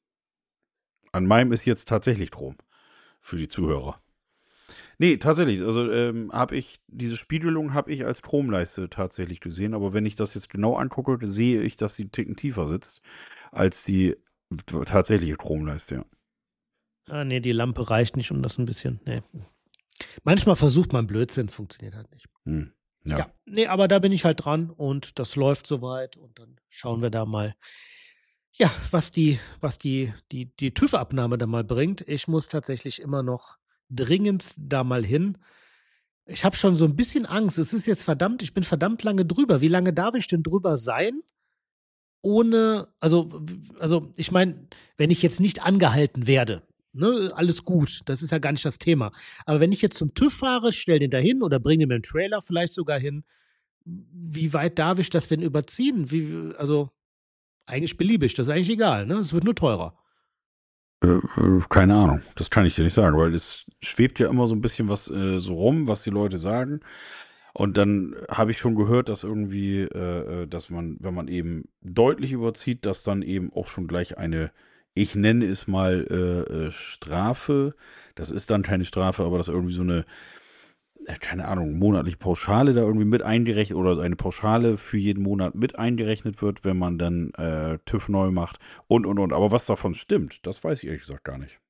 An meinem ist jetzt tatsächlich Chrom. Für die Zuhörer. Nee, tatsächlich. Also ähm, habe ich, diese Spiegelung habe ich als Chromleiste tatsächlich gesehen. Aber wenn ich das jetzt genau angucke, sehe ich, dass sie einen Ticken tiefer sitzt als die tatsächliche Chromleiste, ja. Ah, nee, die Lampe reicht nicht, um das ein bisschen. Nee. Manchmal versucht man Blödsinn, funktioniert halt nicht. Hm. Ja. Ja, nee, aber da bin ich halt dran und das läuft soweit und dann schauen wir da mal, ja, was die, was die, die, die TÜV-Abnahme da mal bringt. Ich muss tatsächlich immer noch dringend da mal hin. Ich habe schon so ein bisschen Angst. Es ist jetzt verdammt, ich bin verdammt lange drüber. Wie lange darf ich denn drüber sein? Ohne, also, also ich meine, wenn ich jetzt nicht angehalten werde, ne, alles gut, das ist ja gar nicht das Thema. Aber wenn ich jetzt zum TÜV fahre, stell den da hin oder bringe den mit dem Trailer vielleicht sogar hin, wie weit darf ich das denn überziehen? Wie, also, eigentlich beliebig, das ist eigentlich egal, ne? Es wird nur teurer. Äh, äh, keine Ahnung, das kann ich dir nicht sagen, weil es schwebt ja immer so ein bisschen was äh, so rum, was die Leute sagen. Und dann habe ich schon gehört, dass irgendwie, äh, äh, dass man, wenn man eben deutlich überzieht, dass dann eben auch schon gleich eine, ich nenne es mal äh, äh, Strafe, das ist dann keine Strafe, aber dass irgendwie so eine, äh, keine Ahnung, monatliche Pauschale da irgendwie mit eingerechnet oder eine Pauschale für jeden Monat mit eingerechnet wird, wenn man dann äh, TÜV neu macht und, und, und. Aber was davon stimmt, das weiß ich ehrlich gesagt gar nicht.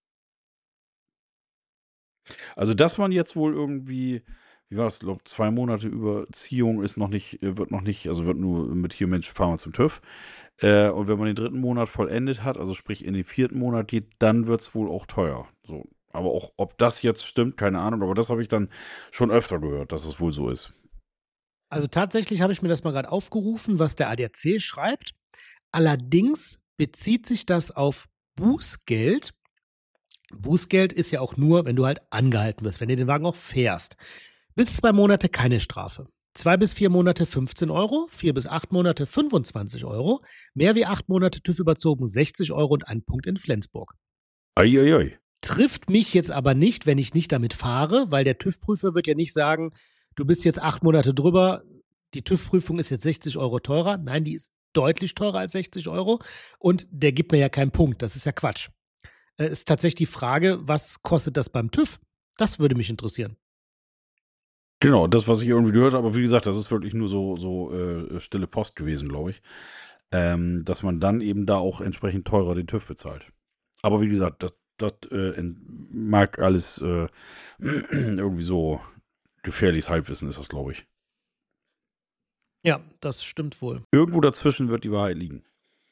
Also, dass man jetzt wohl irgendwie, wie war das, ich glaube, zwei Monate Überziehung ist noch nicht, äh, wird noch nicht, also wird nur mit hier, Mensch, fahren wir zum TÜV. Äh, und wenn man den dritten Monat vollendet hat, also sprich in den vierten Monat geht, dann wird es wohl auch teuer. So. Aber auch, ob das jetzt stimmt, keine Ahnung, aber das habe ich dann schon öfter gehört, dass es wohl so ist. Also tatsächlich habe ich mir das mal gerade aufgerufen, was der A D A C schreibt. Allerdings bezieht sich das auf Bußgeld. Bußgeld ist ja auch nur, wenn du halt angehalten wirst, wenn du den Wagen auch fährst. Bis zwei Monate keine Strafe. Zwei bis vier Monate fünfzehn Euro, vier bis acht Monate fünfundzwanzig Euro, mehr wie acht Monate TÜV überzogen sechzig Euro und ein Punkt in Flensburg. Eieiei. Trifft mich jetzt aber nicht, wenn ich nicht damit fahre, weil der TÜV-Prüfer wird ja nicht sagen, du bist jetzt acht Monate drüber, die TÜV-Prüfung ist jetzt sechzig Euro teurer. Nein, die ist deutlich teurer als sechzig Euro und der gibt mir ja keinen Punkt. Das ist ja Quatsch. Es ist tatsächlich die Frage, was kostet das beim TÜV? Das würde mich interessieren. Genau, das, was ich irgendwie gehört habe, aber wie gesagt, das ist wirklich nur so, so äh, stille Post gewesen, glaube ich. Ähm, dass man dann eben da auch entsprechend teurer den TÜV bezahlt. Aber wie gesagt, das, das äh, mag alles äh, irgendwie so gefährliches Halbwissen ist das, glaube ich. Ja, das stimmt wohl. Irgendwo dazwischen wird die Wahrheit liegen.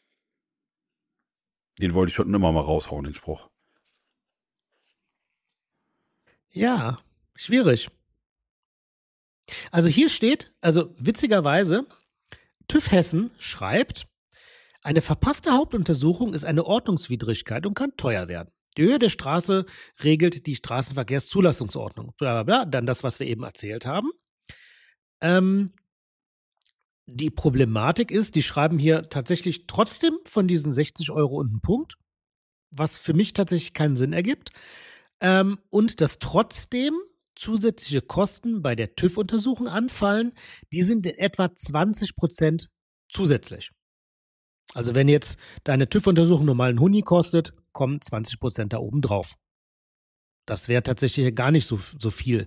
Den wollte ich schon immer mal raushauen, den Spruch. Ja, schwierig. Also hier steht, also witzigerweise, TÜV Hessen schreibt, Eine verpasste Hauptuntersuchung ist eine Ordnungswidrigkeit und kann teuer werden. Die Höhe der Straße regelt die Straßenverkehrszulassungsordnung. Bla, bla, bla. Dann das, was wir eben erzählt haben. Ähm, die Problematik ist, die schreiben hier tatsächlich trotzdem von diesen sechzig Euro und einen Punkt, was für mich tatsächlich keinen Sinn ergibt. Ähm, und dass trotzdem zusätzliche Kosten bei der TÜV-Untersuchung anfallen, die sind in etwa zwanzig Prozent zusätzlich. Also wenn jetzt deine TÜV-Untersuchung normal einen Huni kostet, kommen zwanzig Prozent da oben drauf. Das wäre tatsächlich gar nicht so, so viel.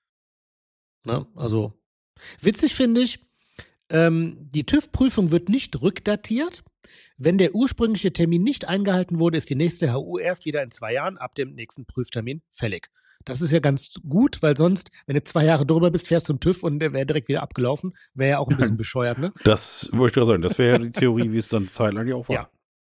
Ne? Also witzig finde ich, ähm, die TÜV-Prüfung wird nicht rückdatiert. Wenn der ursprüngliche Termin nicht eingehalten wurde, ist die nächste H U erst wieder in zwei Jahren ab dem nächsten Prüftermin fällig. Das ist ja ganz gut, weil sonst, wenn du zwei Jahre drüber bist, fährst du zum TÜV und der wäre direkt wieder abgelaufen. Wäre ja auch ein bisschen bescheuert, ne? Das wollte ich gerade sagen. Das wäre ja die Theorie, wie es dann zeitlang ja auch war. Ja.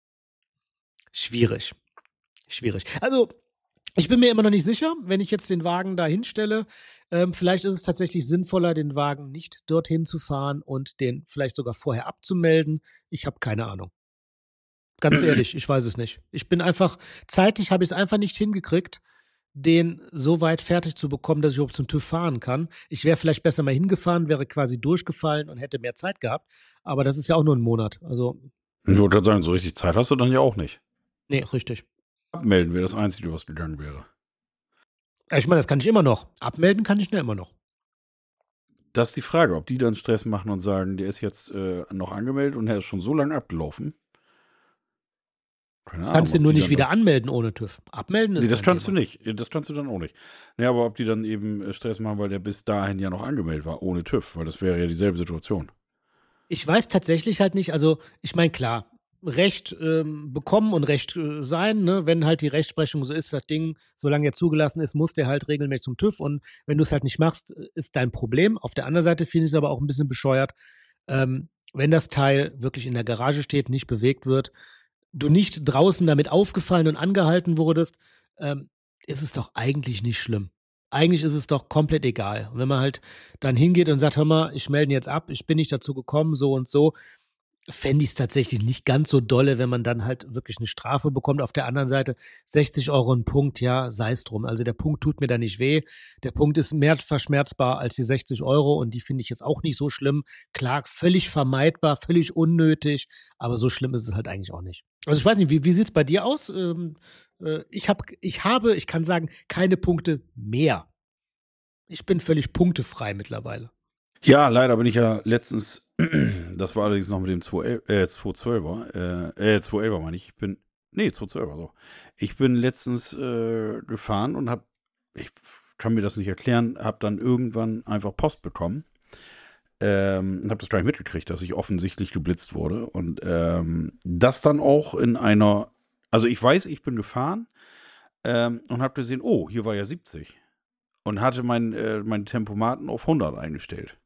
Schwierig. Schwierig. Also, ich bin mir immer noch nicht sicher, wenn ich jetzt den Wagen da hinstelle. Ähm, vielleicht ist es tatsächlich sinnvoller, den Wagen nicht dorthin zu fahren und den vielleicht sogar vorher abzumelden. Ich habe keine Ahnung. Ganz ehrlich, ich weiß es nicht. Ich bin einfach, zeitlich habe ich es einfach nicht hingekriegt, den so weit fertig zu bekommen, dass ich überhaupt zum TÜV fahren kann. Ich wäre vielleicht besser mal hingefahren, wäre quasi durchgefallen und hätte mehr Zeit gehabt. Aber das ist ja auch nur ein Monat. Also, Ich wollte gerade sagen, so richtig Zeit hast du dann ja auch nicht. nee, richtig. Abmelden wäre das Einzige, was gegangen wäre. Ich meine, das kann ich immer noch. Abmelden kann ich ja immer noch. Das ist die Frage, ob die dann Stress machen und sagen, der ist jetzt äh, noch angemeldet und er ist schon so lange abgelaufen. Keine Ahnung. Kannst du ob nur die nicht dann wieder doch- anmelden ohne TÜV. Abmelden ist Nee, das kein kannst Thema. du nicht. Das kannst du dann auch nicht. Nee, aber ob die dann eben äh, Stress machen, weil der bis dahin ja noch angemeldet war, ohne TÜV, weil das wäre ja dieselbe Situation. Ich weiß tatsächlich halt nicht, also ich meine, klar, Recht ähm, bekommen und Recht äh, sein, ne? Wenn halt die Rechtsprechung so ist, das Ding, solange er zugelassen ist, muss der halt regelmäßig zum TÜV und wenn du es halt nicht machst, ist dein Problem. Auf der anderen Seite finde ich es aber auch ein bisschen bescheuert, ähm, wenn das Teil wirklich in der Garage steht, nicht bewegt wird, du nicht draußen damit aufgefallen und angehalten wurdest, ähm, ist es doch eigentlich nicht schlimm. Eigentlich ist es doch komplett egal. Und wenn man halt dann hingeht und sagt, hör mal, ich melde ihn jetzt ab, ich bin nicht dazu gekommen, so und so, fände ich es tatsächlich nicht ganz so dolle, wenn man dann halt wirklich eine Strafe bekommt. Auf der anderen Seite sechzig Euro ein Punkt, ja, sei es drum. Also der Punkt tut mir da nicht weh. Der Punkt ist mehr verschmerzbar als die sechzig Euro und die finde ich jetzt auch nicht so schlimm. Klar, völlig vermeidbar, völlig unnötig, aber so schlimm ist es halt eigentlich auch nicht. Also ich weiß nicht, wie, wie sieht es bei dir aus? Ähm, äh, ich, hab, ich habe, ich kann sagen, keine Punkte mehr. Ich bin völlig punktefrei mittlerweile. Ja, leider bin ich ja letztens, das war allerdings noch mit dem zweihundertelf, äh, zweihundertzwölfer, äh, äh, zweihundertelfer meine ich, ich bin, nee, zweihundertzwölfer, so. Ich bin letztens äh, gefahren und hab, ich kann mir das nicht erklären, hab dann irgendwann einfach Post bekommen ähm, und hab das gleich mitgekriegt, dass ich offensichtlich geblitzt wurde und ähm, das dann auch in einer, also ich weiß, ich bin gefahren ähm, und hab gesehen, oh, hier war ja siebzig und hatte mein, äh, mein Tempomaten auf hundert eingestellt.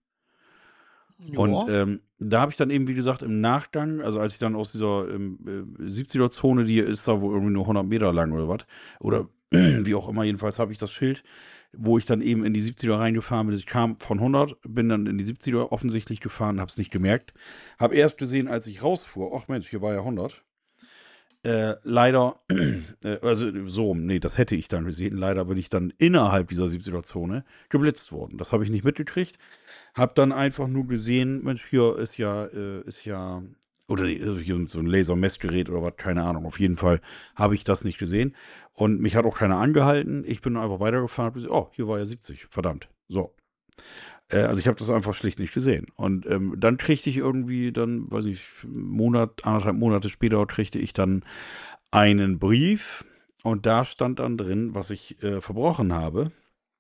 Und ähm, da habe ich dann eben, wie gesagt, im Nachgang, also als ich dann aus dieser ähm, äh, siebziger-Zone, die ist da wohl irgendwie nur hundert Meter lang oder was, oder wie auch immer, jedenfalls habe ich das Schild, wo ich dann eben in die siebziger reingefahren bin. Ich kam von hundert, bin dann in die siebziger offensichtlich gefahren, habe es nicht gemerkt. Habe erst gesehen, als ich rausfuhr, ach Mensch, hier war ja hundert. Äh, leider, äh, also so, nee, das hätte ich dann gesehen. Leider bin ich dann innerhalb dieser siebziger-Zone geblitzt worden. Das habe ich nicht mitgekriegt. Hab dann einfach nur gesehen, Mensch, hier ist ja, äh, ist ja, oder nee, hier so ein Lasermessgerät oder was, keine Ahnung. Auf jeden Fall habe ich das nicht gesehen. Und mich hat auch keiner angehalten. Ich bin einfach weitergefahren, hab gesehen, oh, hier war ja siebzig, verdammt. So. Äh, also ich habe das einfach schlicht nicht gesehen. Und ähm, dann kriegte ich irgendwie, dann, weiß ich, einen Monat, anderthalb Monate später kriegte ich dann einen Brief. Und da stand dann drin, was ich äh, verbrochen habe.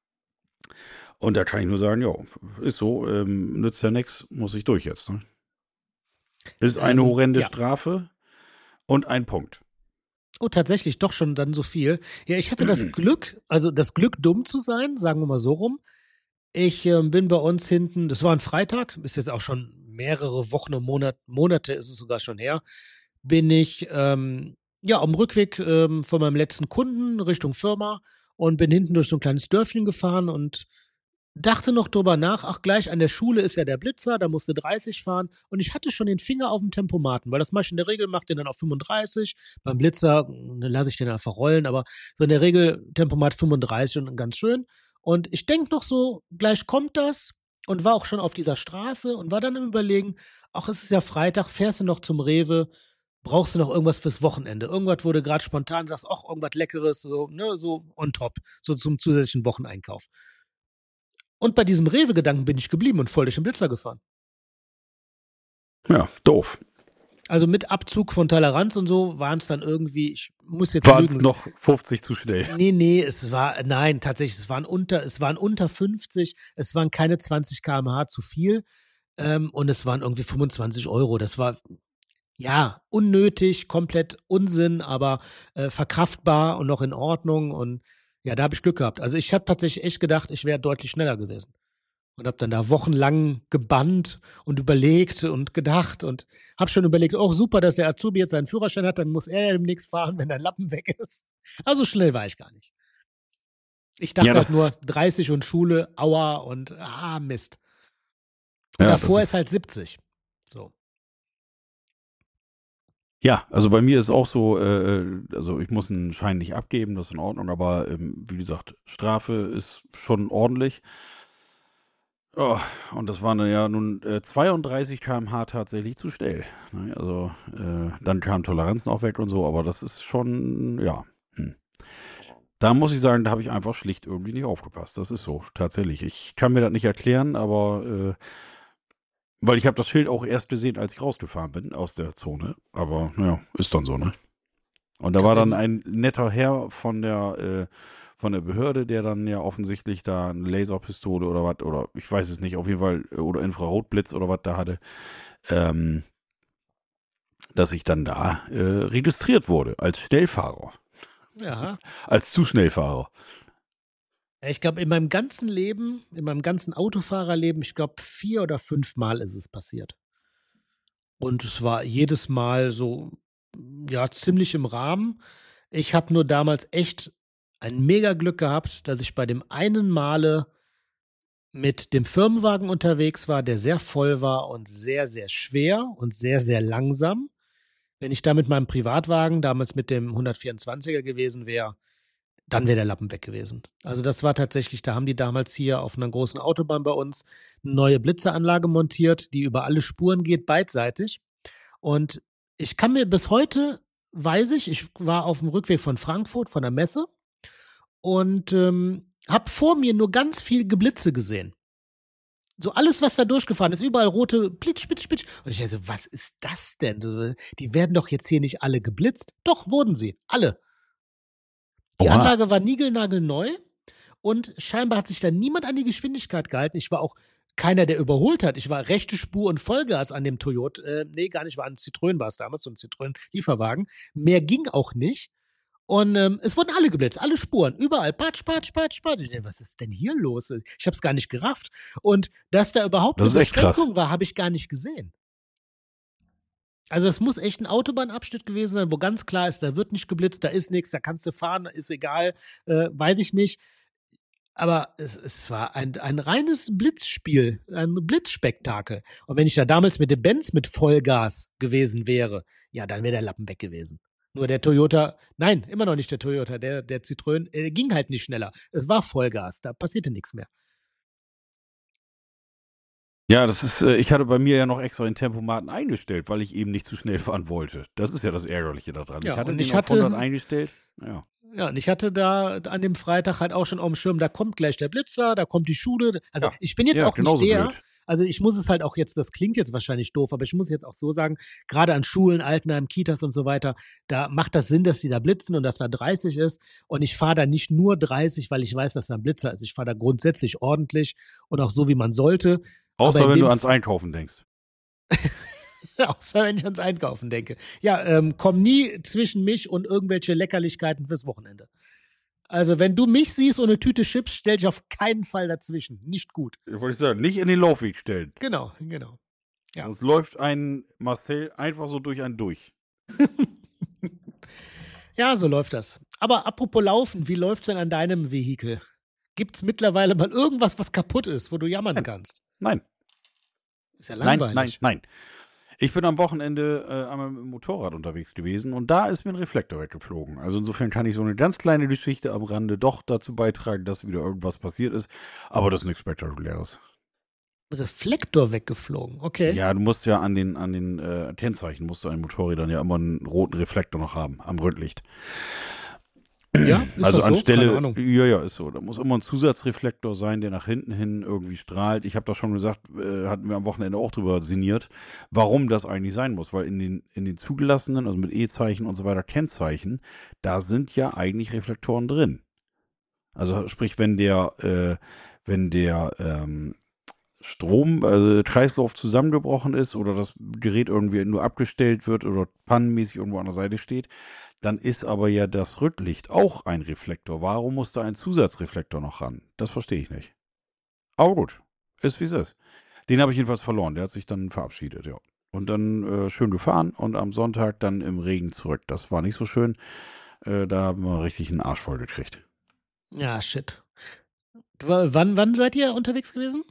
Und da kann ich nur sagen, ja, ist so, ähm, nützt ja nichts, muss ich durch jetzt. Ne? Ist eine Ähm, horrende ja. Strafe und ein Punkt. Oh, tatsächlich, doch schon dann so viel. Ja, ich hatte das Glück, also das Glück, dumm zu sein, sagen wir mal so rum. Ich ähm, bin bei uns hinten, das war ein Freitag, ist jetzt auch schon mehrere Wochen und Monat, Monate ist es sogar schon her, bin ich ähm, ja am Rückweg ähm, von meinem letzten Kunden Richtung Firma und bin hinten durch so ein kleines Dörfchen gefahren und dachte noch drüber nach, ach gleich an der Schule ist ja der Blitzer, da musste dreißig fahren und ich hatte schon den Finger auf dem Tempomaten, weil das mache ich in der Regel, mache den dann auf fünfunddreißig, beim Blitzer dann lasse ich den einfach rollen, aber so in der Regel Tempomat fünfunddreißig und ganz schön und ich denke noch so, gleich kommt das und war auch schon auf dieser Straße und war dann im Überlegen, ach es ist ja Freitag, fährst du noch zum Rewe, brauchst du noch irgendwas fürs Wochenende, irgendwas, wo du gerade spontan sagst, ach irgendwas Leckeres, so, ne, so on top, so zum zusätzlichen Wocheneinkauf. Und bei diesem Rewe-Gedanken bin ich geblieben und voll durch den Blitzer gefahren. Ja, doof. Also mit Abzug von Toleranz und so waren es dann irgendwie, ich muss jetzt War es lügen. noch fünfzig zu schnell? Nee, nee, es war, nein, tatsächlich, es waren unter, es waren unter fünfzig, es waren keine zwanzig Kilometer pro Stunde zu viel ähm, und es waren irgendwie fünfundzwanzig Euro. Das war, ja, unnötig, komplett Unsinn, aber äh, verkraftbar und noch in Ordnung und ja, da habe ich Glück gehabt. Also ich habe tatsächlich echt gedacht, ich wäre deutlich schneller gewesen. Und habe dann da wochenlang gebannt und überlegt und gedacht und habe schon überlegt, oh super, dass der Azubi jetzt seinen Führerschein hat, dann muss er ja demnächst fahren, wenn dein Lappen weg ist. Also schnell war ich gar nicht. Ich dachte Ja, halt das- nur dreißig und Schule, aua und ah, Mist. Und Ja, davor das ist halt siebzig. So. Ja, also bei mir ist auch so, äh, also ich muss einen Schein nicht abgeben, das ist in Ordnung, aber ähm, wie gesagt, Strafe ist schon ordentlich. Oh, und das waren dann ja nun äh, zweiunddreißig Kilometer pro Stunde tatsächlich zu schnell. Ne? Also äh, dann kamen Toleranzen auch weg und so, aber das ist schon, ja. Hm. Da muss ich sagen, da habe ich einfach schlicht irgendwie nicht aufgepasst. Das ist so, tatsächlich. Ich kann mir das nicht erklären, aber äh, weil ich habe das Schild auch erst gesehen, als ich rausgefahren bin aus der Zone. Aber naja, ist dann so, ne? Und da war dann ein netter Herr von der äh, von der Behörde, der dann ja offensichtlich da eine Laserpistole oder was, oder ich weiß es nicht, auf jeden Fall, äh, oder Infrarotblitz oder was da hatte, ähm, dass ich dann da äh, registriert wurde als Schnellfahrer, Ja. als Zuschnellfahrer. Ich glaube, in meinem ganzen Leben, in meinem ganzen Autofahrerleben, ich glaube, vier oder fünf Mal ist es passiert. Und es war jedes Mal so, ja, ziemlich im Rahmen. Ich habe nur damals echt ein mega Glück gehabt, dass ich bei dem einen Male mit dem Firmenwagen unterwegs war, der sehr voll war und sehr, sehr schwer und sehr, sehr langsam. Wenn ich da mit meinem Privatwagen, damals mit dem hundertvierundzwanziger gewesen wäre, dann wäre der Lappen weg gewesen. Also das war tatsächlich, da haben die damals hier auf einer großen Autobahn bei uns eine neue Blitzeranlage montiert, die über alle Spuren geht, beidseitig. Und ich kann mir bis heute, weiß ich, ich war auf dem Rückweg von Frankfurt, von der Messe und ähm, habe vor mir nur ganz viel Geblitze gesehen. So alles, was da durchgefahren ist, überall rote Plitsch, Plitsch, Plitsch. Und ich dachte so, was ist das denn? Die werden doch jetzt hier nicht alle geblitzt. Doch, wurden sie. Alle. Die Oha. Anlage war niegelnagelneu und scheinbar hat sich da niemand an die Geschwindigkeit gehalten. Ich war auch keiner, der überholt hat. Ich war rechte Spur und Vollgas an dem Toyota. Äh, nee, gar nicht, war ein Citroën war es damals, so ein Citroën-Lieferwagen. Mehr ging auch nicht. Und ähm, es wurden alle geblitzt, alle Spuren, überall, patsch, patsch, patsch, patsch. Ich dachte, was ist denn hier los? Ich habe es gar nicht gerafft. Und dass da überhaupt Das ist eine echt krass. Beschränkung war, habe ich gar nicht gesehen. Also es muss echt ein Autobahnabschnitt gewesen sein, wo ganz klar ist, da wird nicht geblitzt, da ist nichts, da kannst du fahren, ist egal, äh, weiß ich nicht. Aber es, es war ein, ein reines Blitzspiel, ein Blitzspektakel. Und wenn ich da damals mit dem Benz mit Vollgas gewesen wäre, ja, dann wäre der Lappen weg gewesen. Nur der Toyota, nein, immer noch nicht der Toyota, der, der Citroën, der ging halt nicht schneller. Es war Vollgas, da passierte nichts mehr. Ja, das ist, äh, ich hatte bei mir ja noch extra den Tempomaten eingestellt, weil ich eben nicht zu schnell fahren wollte. Das ist ja das Ärgerliche daran. Ja, ich hatte und den ich auf hatte- hundert eingestellt. Ja. Ja, und ich hatte da an dem Freitag halt auch schon auf dem Schirm, da kommt gleich der Blitzer, da kommt die Schule. Also Ja. ich bin jetzt ja, auch nicht genauso der, blöd. also ich muss es halt auch jetzt, das klingt jetzt wahrscheinlich doof, aber ich muss jetzt auch so sagen, gerade an Schulen, Altenheim, Kitas und so weiter, da macht das Sinn, dass die da blitzen und dass da dreißig ist. Und ich fahre da nicht nur dreißig, weil ich weiß, dass da ein Blitzer ist. Ich fahre da grundsätzlich ordentlich und auch so, wie man sollte. Außer aber in wenn du dem ans Einkaufen denkst. Außer wenn ich ans Einkaufen denke. Ja, ähm, komm nie zwischen mich und irgendwelche Leckerlichkeiten fürs Wochenende. Also wenn du mich siehst und eine Tüte Chips, stell dich auf keinen Fall dazwischen. Nicht gut. Wollte ich sagen, nicht in den Laufweg stellen. Genau, genau. Ja. Sonst läuft ein Marcel einfach so durch einen durch. Ja, so läuft das. Aber apropos Laufen, wie läuft's denn an deinem Vehikel? Gibt es mittlerweile mal irgendwas, was kaputt ist, wo du jammern Nein. kannst? Nein. Ist ja Nein, langweilig. nein, nein. Ich bin am Wochenende äh, einmal mit dem Motorrad unterwegs gewesen und da ist mir ein Reflektor weggeflogen. Also insofern kann ich so eine ganz kleine Geschichte am Rande doch dazu beitragen, dass wieder irgendwas passiert ist. Aber das ist nichts Spektakuläres. Reflektor weggeflogen, okay. Ja, du musst ja an den, an den äh, Kennzeichen, musst du an den Motorrädern ja immer einen roten Reflektor noch haben, am Rücklicht. Ja, ist Also das so? Keine anstelle, Ahnung. ja, ja, ist so. Da muss immer ein Zusatzreflektor sein, der nach hinten hin irgendwie strahlt. Ich habe das schon gesagt, äh, hatten wir am Wochenende auch drüber sinniert, warum das eigentlich sein muss. Weil in den, in den zugelassenen, also mit E-Zeichen und so weiter, Kennzeichen, da sind ja eigentlich Reflektoren drin. Also sprich, wenn der, äh, wenn der ähm, Strom, also Kreislauf zusammengebrochen ist oder das Gerät irgendwie nur abgestellt wird oder pannenmäßig irgendwo an der Seite steht, dann ist aber ja das Rücklicht auch ein Reflektor. Warum muss da ein Zusatzreflektor noch ran? Das verstehe ich nicht. Aber gut, ist wie es ist. Den habe ich jedenfalls verloren. Der hat sich dann verabschiedet, ja. Und dann äh, schön gefahren und am Sonntag dann im Regen zurück. Das war nicht so schön. Äh, da haben wir richtig einen Arsch voll gekriegt. Ja, shit. Du, wann, wann seid ihr unterwegs gewesen?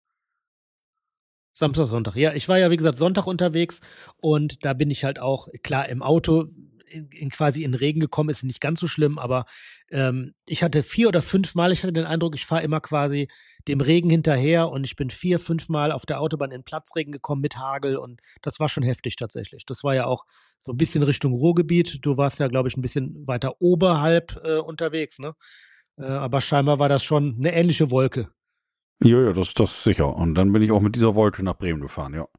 Samstag, Sonntag. Ja, ich war ja, wie gesagt, Sonntag unterwegs und da bin ich halt auch, klar, im Auto in, in quasi in Regen gekommen, ist nicht ganz so schlimm, aber ähm, ich hatte vier oder fünf Mal, ich hatte den Eindruck, ich fahre immer quasi dem Regen hinterher und ich bin vier, fünf Mal auf der Autobahn in Platzregen gekommen mit Hagel und das war schon heftig tatsächlich. Das war ja auch so ein bisschen Richtung Ruhrgebiet. Du warst ja, glaube ich, ein bisschen weiter oberhalb äh, unterwegs, ne? Äh, aber scheinbar war das schon eine ähnliche Wolke. Ja, ja, das, das sicher. Und dann bin ich auch mit dieser Wolke nach Bremen gefahren, ja.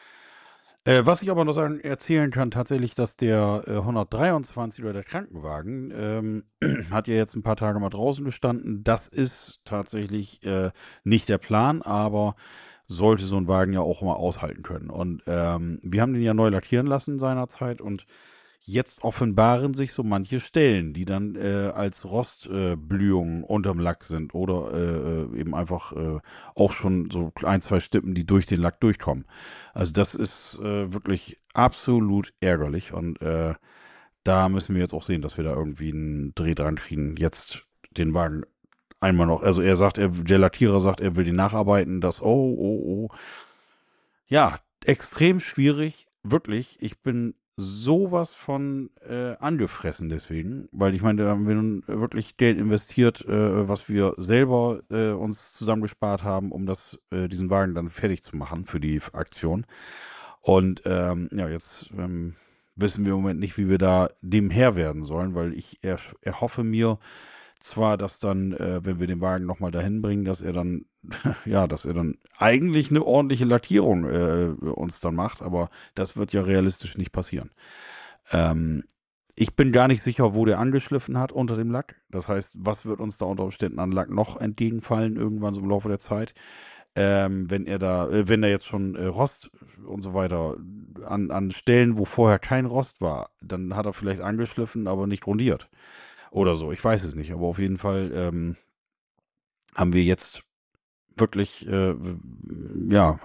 Äh, was ich aber noch sagen, erzählen kann, tatsächlich, dass der äh, hundertdreiundzwanzig oder der Krankenwagen ähm, hat ja jetzt ein paar Tage mal draußen gestanden. Das ist tatsächlich äh, nicht der Plan, aber sollte so ein Wagen ja auch mal aushalten können. Und ähm, wir haben den ja neu lackieren lassen seinerzeit und jetzt offenbaren sich so manche Stellen, die dann äh, als Rostblühungen äh, unterm Lack sind oder äh, eben einfach äh, auch schon so ein, zwei Stippen, die durch den Lack durchkommen. Also das ist äh, wirklich absolut ärgerlich und äh, da müssen wir jetzt auch sehen, dass wir da irgendwie einen Dreh dran kriegen, jetzt den Wagen einmal noch, also er sagt, er, der Lackierer sagt, er will den nacharbeiten, das, oh, oh, oh. Ja, extrem schwierig, wirklich. Ich bin sowas von äh, angefressen deswegen, weil ich meine, da haben wir nun wirklich Geld investiert, äh, was wir selber äh, uns zusammengespart haben, um das, äh, diesen Wagen dann fertig zu machen für die Aktion. Und ähm, ja, jetzt ähm, wissen wir im Moment nicht, wie wir da dem Herr werden sollen, weil ich er, erhoffe mir zwar, dass dann, äh, wenn wir den Wagen nochmal dahin bringen, dass er dann, ja, dass er dann eigentlich eine ordentliche Lackierung äh, uns dann macht, aber das wird ja realistisch nicht passieren. Ähm, ich bin gar nicht sicher, wo der angeschliffen hat unter dem Lack. Das heißt, was wird uns da unter Umständen an Lack noch entgegenfallen, irgendwann so im Laufe der Zeit? Ähm, wenn er da, äh, wenn da jetzt schon äh, Rost und so weiter an, an Stellen, wo vorher kein Rost war, dann hat er vielleicht angeschliffen, aber nicht grundiert. Oder so, ich weiß es nicht, aber auf jeden Fall ähm, haben wir jetzt wirklich, äh, ja,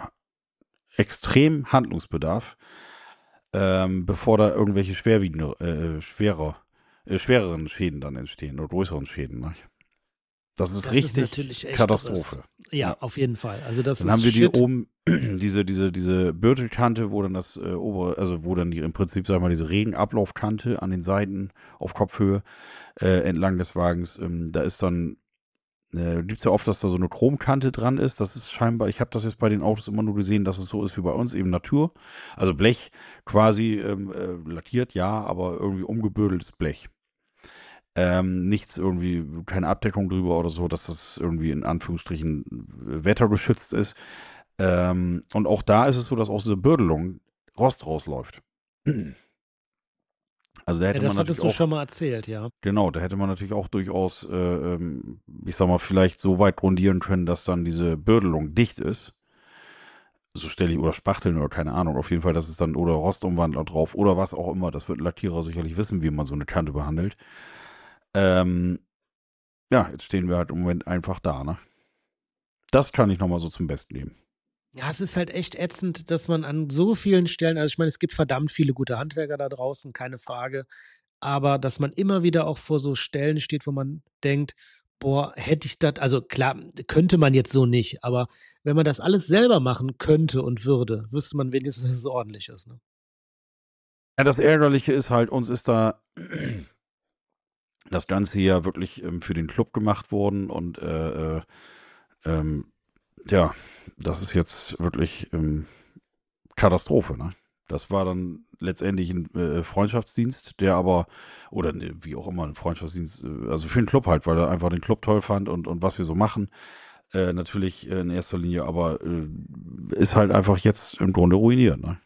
extrem Handlungsbedarf, ähm, bevor da irgendwelche schwerwiegende, äh, schwerer, äh, schwereren Schäden dann entstehen oder größeren Schäden. Ne? Das ist Das richtig ist natürlich echt Katastrophe. Ja, Ja. auf jeden Fall. Also das Dann ist haben wir shit. die oben diese, diese, diese Bürtelkante, wo dann das äh, obere, also wo dann die im Prinzip, sag mal, diese Regenablaufkante an den Seiten auf Kopfhöhe äh, entlang des Wagens, ähm, da ist dann, äh, gibt es ja oft, dass da so eine Chromkante dran ist. Das ist scheinbar, ich habe das jetzt bei den Autos immer nur gesehen, dass es so ist wie bei uns, eben Natur. Also Blech quasi ähm, äh, lackiert, ja, aber irgendwie umgebürdeltes Blech. Ähm, nichts irgendwie, keine Abdeckung drüber oder so, dass das irgendwie in Anführungsstrichen wettergeschützt ist. Ähm, und auch da ist es so, dass aus dieser Bürdelung Rost rausläuft. Also da hätte Ja, das man hattest natürlich du auch, schon mal erzählt, ja. genau, da hätte man natürlich auch durchaus, äh, ähm, ich sag mal, vielleicht so weit grundieren können, dass dann diese Bürdelung dicht ist. So stelle ich, oder Spachteln oder keine Ahnung. Auf jeden Fall, dass es dann oder Rostumwandler drauf oder was auch immer. Das wird ein Lackierer sicherlich wissen, wie man so eine Kante behandelt. Ähm, ja, jetzt stehen wir halt im Moment einfach da, ne? Das kann ich nochmal so zum Besten nehmen. Ja, es ist halt echt ätzend, dass man an so vielen Stellen, also ich meine, es gibt verdammt viele gute Handwerker da draußen, keine Frage, aber dass man immer wieder auch vor so Stellen steht, wo man denkt, boah, hätte ich das, also klar, könnte man jetzt so nicht, aber wenn man das alles selber machen könnte und würde, wüsste man wenigstens, dass es ordentlich ist. Ne? Ja, das Ärgerliche ist halt, uns ist da das Ganze ja wirklich ähm, für den Club gemacht worden und äh, äh, ähm, ja, das ist jetzt wirklich ähm, Katastrophe, ne? Das war dann letztendlich ein äh, Freundschaftsdienst, der aber, oder ne, wie auch immer, ein Freundschaftsdienst, äh, also für den Club halt, weil er einfach den Club toll fand und, und was wir so machen, äh, natürlich äh, in erster Linie, aber äh, ist halt einfach jetzt im Grunde ruiniert, ne?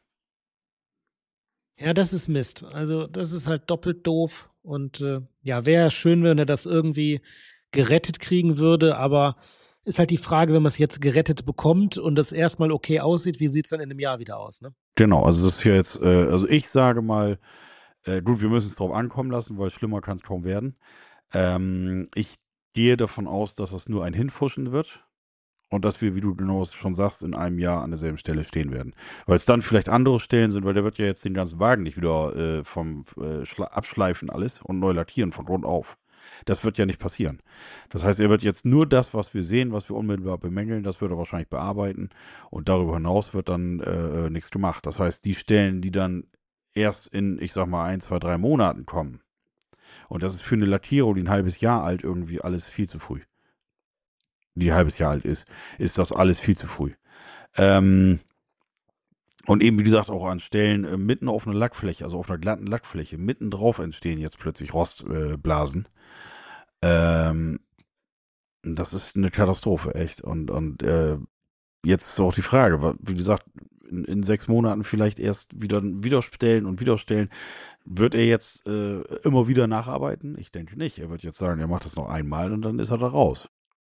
Ja, das ist Mist. Also das ist halt doppelt doof und äh, ja, wäre schön, wenn er das irgendwie gerettet kriegen würde, aber ist halt die Frage, wenn man es jetzt gerettet bekommt und das erstmal okay aussieht, wie sieht es dann in einem Jahr wieder aus, ne? Genau, also es ist ja jetzt, äh, also ich sage mal, äh, gut, wir müssen es drauf ankommen lassen, weil schlimmer kann es kaum werden. Ähm, ich gehe davon aus, dass das nur ein Hinfuschen wird und dass wir, wie du genau schon sagst, in einem Jahr an derselben Stelle stehen werden. Weil es dann vielleicht andere Stellen sind, weil der wird ja jetzt den ganzen Wagen nicht wieder äh, vom äh, Schla- abschleifen alles und neu lackieren von Grund auf. Das wird ja nicht passieren. Das heißt, er wird jetzt nur das, was wir sehen, was wir unmittelbar bemängeln, das wird er wahrscheinlich bearbeiten und darüber hinaus wird dann äh, äh, nichts gemacht. Das heißt, die Stellen, die dann erst in, ich sag mal, ein, zwei, drei Monaten kommen, und das ist für eine Lackierung, die ein halbes Jahr alt, irgendwie alles viel zu früh. Die ein halbes Jahr alt ist, ist das alles viel zu früh. Ähm, und eben, wie gesagt, auch an Stellen äh, mitten auf einer Lackfläche, also auf einer glatten Lackfläche, mitten drauf entstehen jetzt plötzlich Rostblasen. Äh, ähm, das ist eine Katastrophe, echt. Und, und äh, jetzt ist auch die Frage, wie gesagt, in, in sechs Monaten vielleicht erst wieder widerstellen und widerstellen. Wird er jetzt äh, immer wieder nacharbeiten? Ich denke nicht. Er wird jetzt sagen, er macht das noch einmal und dann ist er da raus.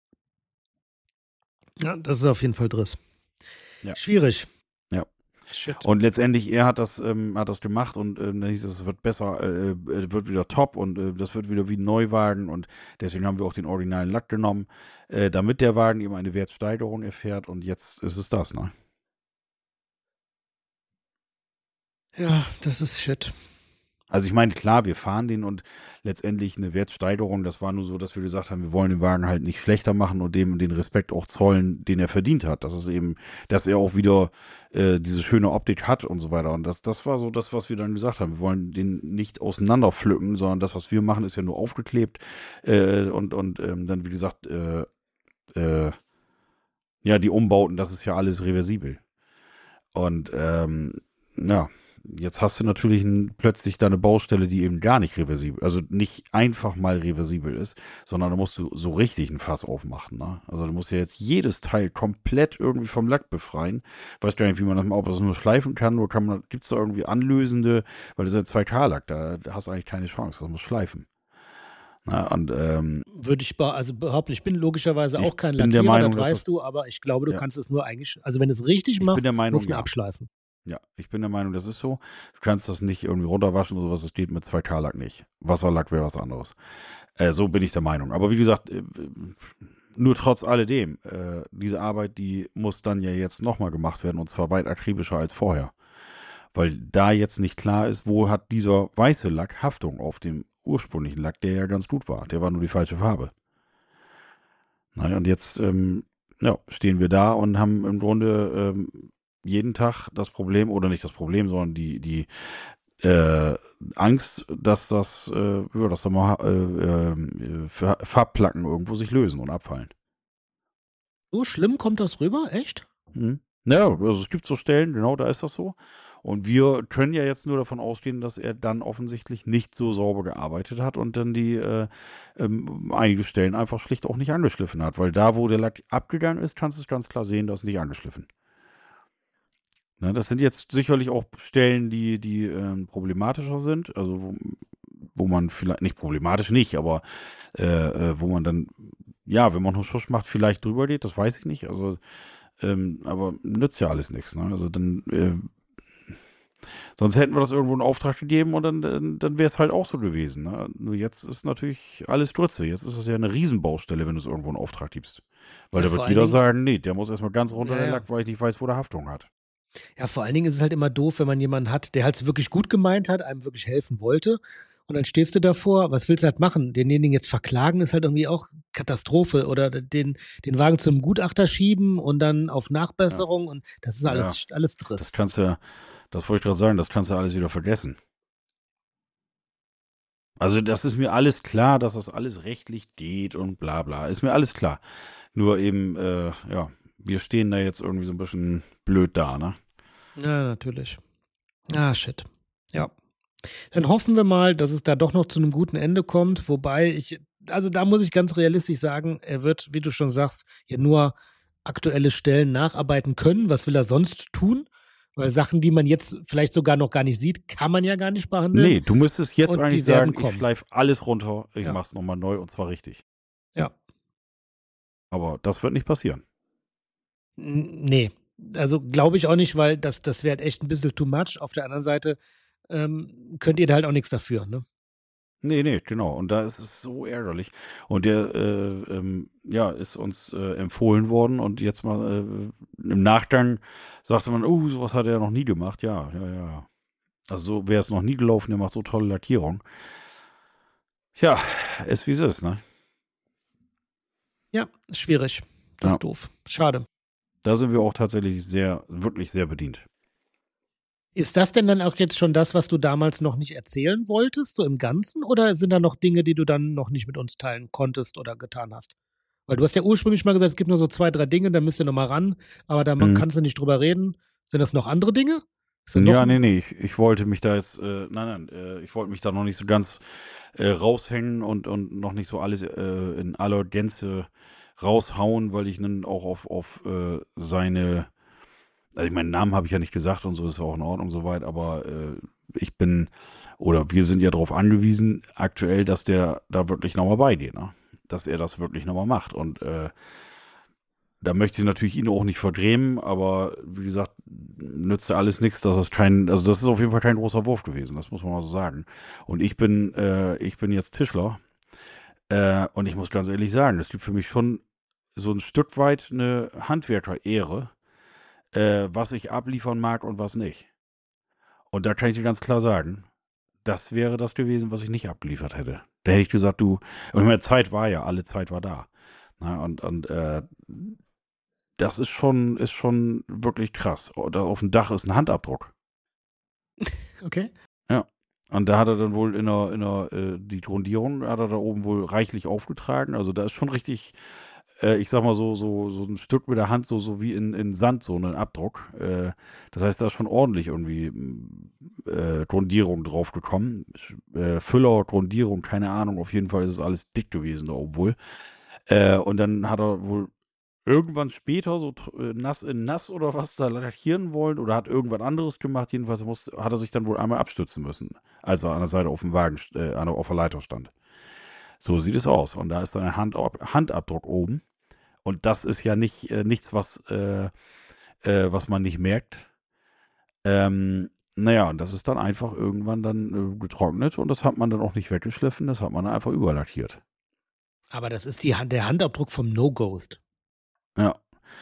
Ja, das ist auf jeden Fall Driss. Ja. Schwierig. Ja. Shit. Und letztendlich, er hat das, ähm, hat das gemacht und ähm, dann hieß es, es wird besser, äh, äh, wird wieder top und äh, das wird wieder wie ein Neuwagen und deswegen haben wir auch den originalen Lack genommen, äh, damit der Wagen eben eine Wertsteigerung erfährt und jetzt ist es das, ne? Ja, das ist Shit. Also ich meine, klar, wir fahren den und letztendlich eine Wertsteigerung, das war nur so, dass wir gesagt haben, wir wollen den Wagen halt nicht schlechter machen und dem den Respekt auch zollen, den er verdient hat. Das ist eben, dass er auch wieder äh, diese schöne Optik hat und so weiter. Und das, das war so das, was wir dann gesagt haben. Wir wollen den nicht auseinanderpflücken, sondern das, was wir machen, ist ja nur aufgeklebt äh, und, und ähm, dann, wie gesagt, äh, äh, ja, die Umbauten, das ist ja alles reversibel. Und ähm, ja, jetzt hast du natürlich ein, plötzlich da eine Baustelle, die eben gar nicht reversibel, also nicht einfach mal reversibel ist, sondern da musst du so richtig ein Fass aufmachen. Ne? Also du musst ja jetzt jedes Teil komplett irgendwie vom Lack befreien. Weiß gar nicht, wie man das mal, ob das nur schleifen kann, oder kann man, gibt es da irgendwie Anlösende, weil das ist ja zwei K-Lack, da, da hast du eigentlich keine Chance, das muss schleifen. Na, und, ähm, Würde ich be also behaupten, ich bin logischerweise Ich auch kein bin der Lackierer, Meinung, das dass weißt das- du, aber ich glaube, du Ja. kannst es nur eigentlich, also wenn du es richtig Ich bin machst, der Meinung, musst du ihn ja. abschleifen. Ja, ich bin der Meinung, das ist so. Du kannst das nicht irgendwie runterwaschen oder sowas, das geht mit zwei K-Lack nicht. Wasserlack wäre was anderes. Äh, so bin ich der Meinung. Aber wie gesagt, äh, nur trotz alledem, äh, diese Arbeit, die muss dann ja jetzt nochmal gemacht werden und zwar weit akribischer als vorher. Weil da jetzt nicht klar ist, wo hat dieser weiße Lack Haftung auf dem ursprünglichen Lack, der ja ganz gut war. Der war nur die falsche Farbe. Naja, und jetzt ähm, ja, stehen wir da und haben im Grunde ähm, jeden Tag das Problem, oder nicht das Problem, sondern die, die äh, Angst, dass das, äh, ja, dass da mal äh, äh, Farbplatten irgendwo sich lösen und abfallen. So schlimm kommt das rüber? Echt? Mhm. Ja, also es gibt so Stellen, genau, da ist das so. Und wir können ja jetzt nur davon ausgehen, dass er dann offensichtlich nicht so sauber gearbeitet hat und dann die äh, ähm, einige Stellen einfach schlicht auch nicht angeschliffen hat. Weil da, wo der Lack abgegangen ist, kannst du es ganz klar sehen, da ist nicht angeschliffen. Ne, das sind jetzt sicherlich auch Stellen, die, die ähm, problematischer sind, also wo, wo man vielleicht, nicht problematisch nicht, aber äh, äh, wo man dann, ja, wenn man einen Schuss macht, vielleicht drüber geht, das weiß ich nicht, also ähm, aber nützt ja alles nichts, ne? Also dann, äh, sonst hätten wir das irgendwo in Auftrag gegeben und dann, dann, dann wäre es halt auch so gewesen, ne? Nur jetzt ist natürlich alles Grütze, jetzt ist es ja eine Riesenbaustelle, wenn du es irgendwo in Auftrag gibst. Weil Ja, der vor wird allen wieder Dingen- sagen, nee, der muss erstmal ganz runter Ja, der ja. Lack, weil ich nicht weiß, wo der Haftung hat. Ja, vor allen Dingen ist es halt immer doof, wenn man jemanden hat, der halt wirklich gut gemeint hat, einem wirklich helfen wollte Und dann stehst du davor, was willst du halt machen? Denjenigen jetzt verklagen ist halt irgendwie auch Katastrophe. Oder den, den Wagen zum Gutachter schieben und dann auf Nachbesserung. Und das ist alles, alles Das Driss. kannst du, das wollte ich gerade sagen, das kannst du alles wieder vergessen. Also das ist mir alles klar, dass das alles rechtlich geht und bla bla. Ist mir alles klar. Nur eben, äh, ja, wir stehen da jetzt irgendwie so ein bisschen blöd da, ne? Ja, natürlich. Ah, shit. Ja. Dann hoffen wir mal, dass es da doch noch zu einem guten Ende kommt. Wobei ich, also da muss ich ganz realistisch sagen, er wird, wie du schon sagst, ja nur aktuelle Stellen nacharbeiten können. Was will er sonst tun? Weil Sachen, die man jetzt vielleicht sogar noch gar nicht sieht, kann man ja gar nicht behandeln. Nee, du müsstest jetzt Und eigentlich die werden sagen, ich kommen. schleife alles runter, ich Ja. mach's nochmal neu und zwar richtig. Ja. Aber das wird nicht passieren. N- Nee. Also glaube ich auch nicht, weil das, das wäre halt echt ein bisschen too much. Auf der anderen Seite ähm, könnt ihr da halt auch nichts dafür, ne? Nee, nee, genau. Und da ist es so ärgerlich. Und der, äh, ähm, ja, ist uns äh, empfohlen worden und jetzt mal äh, im Nachgang sagte man, oh, sowas hat er noch nie gemacht. Ja, ja, ja. Also so wäre es noch nie gelaufen, der macht so tolle Lackierung. Ja, ist wie es ist, ne? Ja, schwierig. Das Ja. ist doof. Schade. Da sind wir auch tatsächlich sehr, wirklich sehr bedient. Ist das denn dann auch jetzt schon das, was du damals noch nicht erzählen wolltest, so im Ganzen? Oder sind da noch Dinge, die du dann noch nicht mit uns teilen konntest oder getan hast? Weil du hast ja ursprünglich mal gesagt, es gibt nur so zwei, drei Dinge, da müsst ihr noch mal ran, aber da Mhm. kannst du nicht drüber reden. Sind das noch andere Dinge? Ist da noch Ja, ein- nee, nee, ich, ich wollte mich da jetzt, äh, nein, nein, äh, ich wollte mich da noch nicht so ganz äh, raushängen und, und noch nicht so alles äh, in aller Gänze raushauen, weil ich dann auch auf, auf äh, seine, also ich meinen Namen habe ich ja nicht gesagt und so ist auch in Ordnung soweit, aber äh, ich bin, oder wir sind ja darauf angewiesen, aktuell, dass der da wirklich nochmal beigeht, ne? Dass er das wirklich nochmal macht und äh, da möchte ich natürlich ihn auch nicht verdrehen, aber wie gesagt, nützt ja alles nichts, dass das kein, also das ist auf jeden Fall kein großer Wurf gewesen, das muss man mal so sagen. Und ich bin, äh, ich bin jetzt Tischler äh, und ich muss ganz ehrlich sagen, das gibt für mich schon so ein Stück weit eine Handwerker-Ehre, äh, was ich abliefern mag und was nicht. Und da kann ich dir ganz klar sagen, das wäre das gewesen, was ich nicht abgeliefert hätte. Da hätte ich gesagt, du, und meine Zeit war ja, alle Zeit war da. Na, und und äh, das ist schon, ist schon wirklich krass. Oh, da auf dem Dach ist ein Handabdruck. Okay. Ja. Und da hat er dann wohl in der, in der, äh, die Grundierung hat er da oben wohl reichlich aufgetragen. Also da ist schon richtig, äh, ich sag mal so, so, so ein Stück mit der Hand, so, so wie in, in Sand, so ein Abdruck. Äh, das heißt, da ist schon ordentlich irgendwie äh, Grundierung drauf gekommen. Äh, Füller, Grundierung, keine Ahnung. Auf jeden Fall ist es alles dick gewesen da oben wohl. Äh, und dann hat er wohl irgendwann später so äh, nass in nass oder was da lackieren wollen oder hat irgendwas anderes gemacht. Jedenfalls muss, hat er sich dann wohl einmal abstützen müssen, als er an der Seite auf dem Wagen, äh, an der, auf der Leiter stand. So sieht es aus. Und da ist dann ein Hand, Handabdruck oben. Und das ist ja nicht äh, nichts, was, äh, äh, was man nicht merkt. Ähm, naja, und das ist dann einfach irgendwann dann äh, getrocknet und das hat man dann auch nicht weggeschliffen, das hat man dann einfach überlackiert. Aber das ist die Hand, der Handabdruck vom No-Ghost. Ja.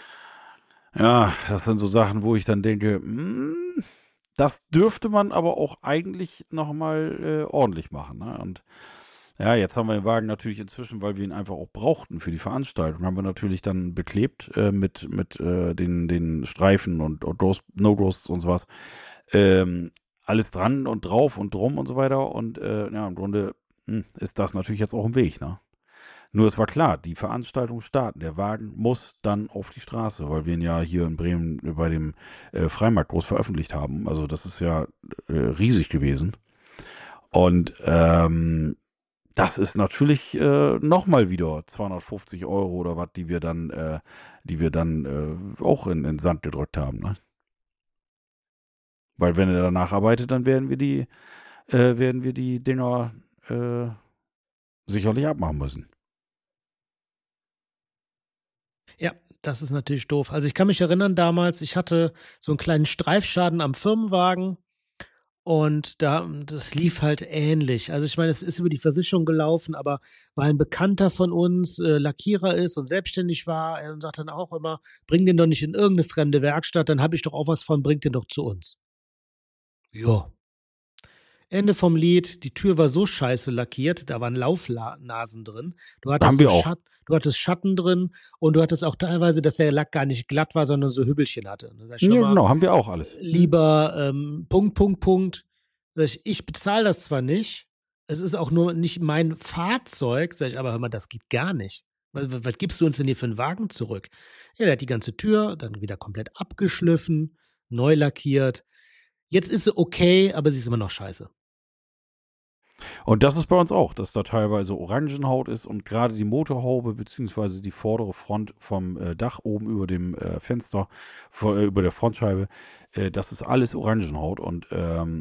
Ja, das sind so Sachen, wo ich dann denke, mm, das dürfte man aber auch eigentlich nochmal äh, ordentlich machen. Ne? Und ja, jetzt haben wir den Wagen natürlich inzwischen, weil wir ihn einfach auch brauchten für die Veranstaltung, haben wir natürlich dann beklebt äh, mit, mit äh, den, den Streifen und, und Ghost, No-Ghosts und sowas. Ähm, alles dran und drauf und drum und so weiter. Und äh, ja, im Grunde mh, ist das natürlich jetzt auch im Weg, ne? Nur es war klar, die Veranstaltung starten. Der Wagen muss dann auf die Straße, weil wir ihn ja hier in Bremen bei dem äh, Freimarkt groß veröffentlicht haben. Also das ist ja äh, riesig gewesen. Und ähm, das ist natürlich äh, nochmal wieder zweihundertfünfzig Euro oder was, die wir dann, äh, die wir dann äh, auch in den Sand gedrückt haben. Ne? Weil wenn er danach arbeitet, dann werden wir die, äh, werden wir die Dinger äh, sicherlich abmachen müssen. Ja, das ist natürlich doof. Also ich kann mich erinnern damals, ich hatte so einen kleinen Streifschaden am Firmenwagen und da, das lief halt ähnlich. Also ich meine, es ist über die Versicherung gelaufen, aber weil ein Bekannter von uns äh, Lackierer ist und selbstständig war, er sagt dann auch immer, bring den doch nicht in irgendeine fremde Werkstatt, dann habe ich doch auch was von, bring den doch zu uns. Ja. Ende vom Lied, die Tür war so scheiße lackiert, da waren Laufnasen drin. Du hattest, Haben wir so auch. Schat du hattest Schatten drin und du hattest auch teilweise, dass der Lack gar nicht glatt war, sondern so Hübbelchen hatte. Da sag ich Ja, schon mal, genau, haben wir auch alles. lieber ähm, Punkt, Punkt, Punkt. Sag ich, ich bezahle das zwar nicht, es ist auch nur nicht mein Fahrzeug, sag ich, aber hör mal, das geht gar nicht. Was, was, was gibst du uns denn hier für einen Wagen zurück? Ja, der hat die ganze Tür dann wieder komplett abgeschliffen, neu lackiert. Jetzt ist sie okay, aber sie ist immer noch scheiße. Und das ist bei uns auch, dass da teilweise Orangenhaut ist und gerade die Motorhaube beziehungsweise die vordere Front vom äh, Dach oben über dem äh, Fenster, vor, äh, über der Frontscheibe, äh, das ist alles Orangenhaut und ähm,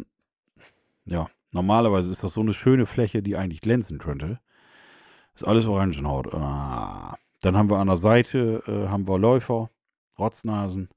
ja, normalerweise ist das so eine schöne Fläche, die eigentlich glänzen könnte. Ist alles Orangenhaut. Ah. Dann haben wir an der Seite, äh, haben wir Läufer, Rotznasen.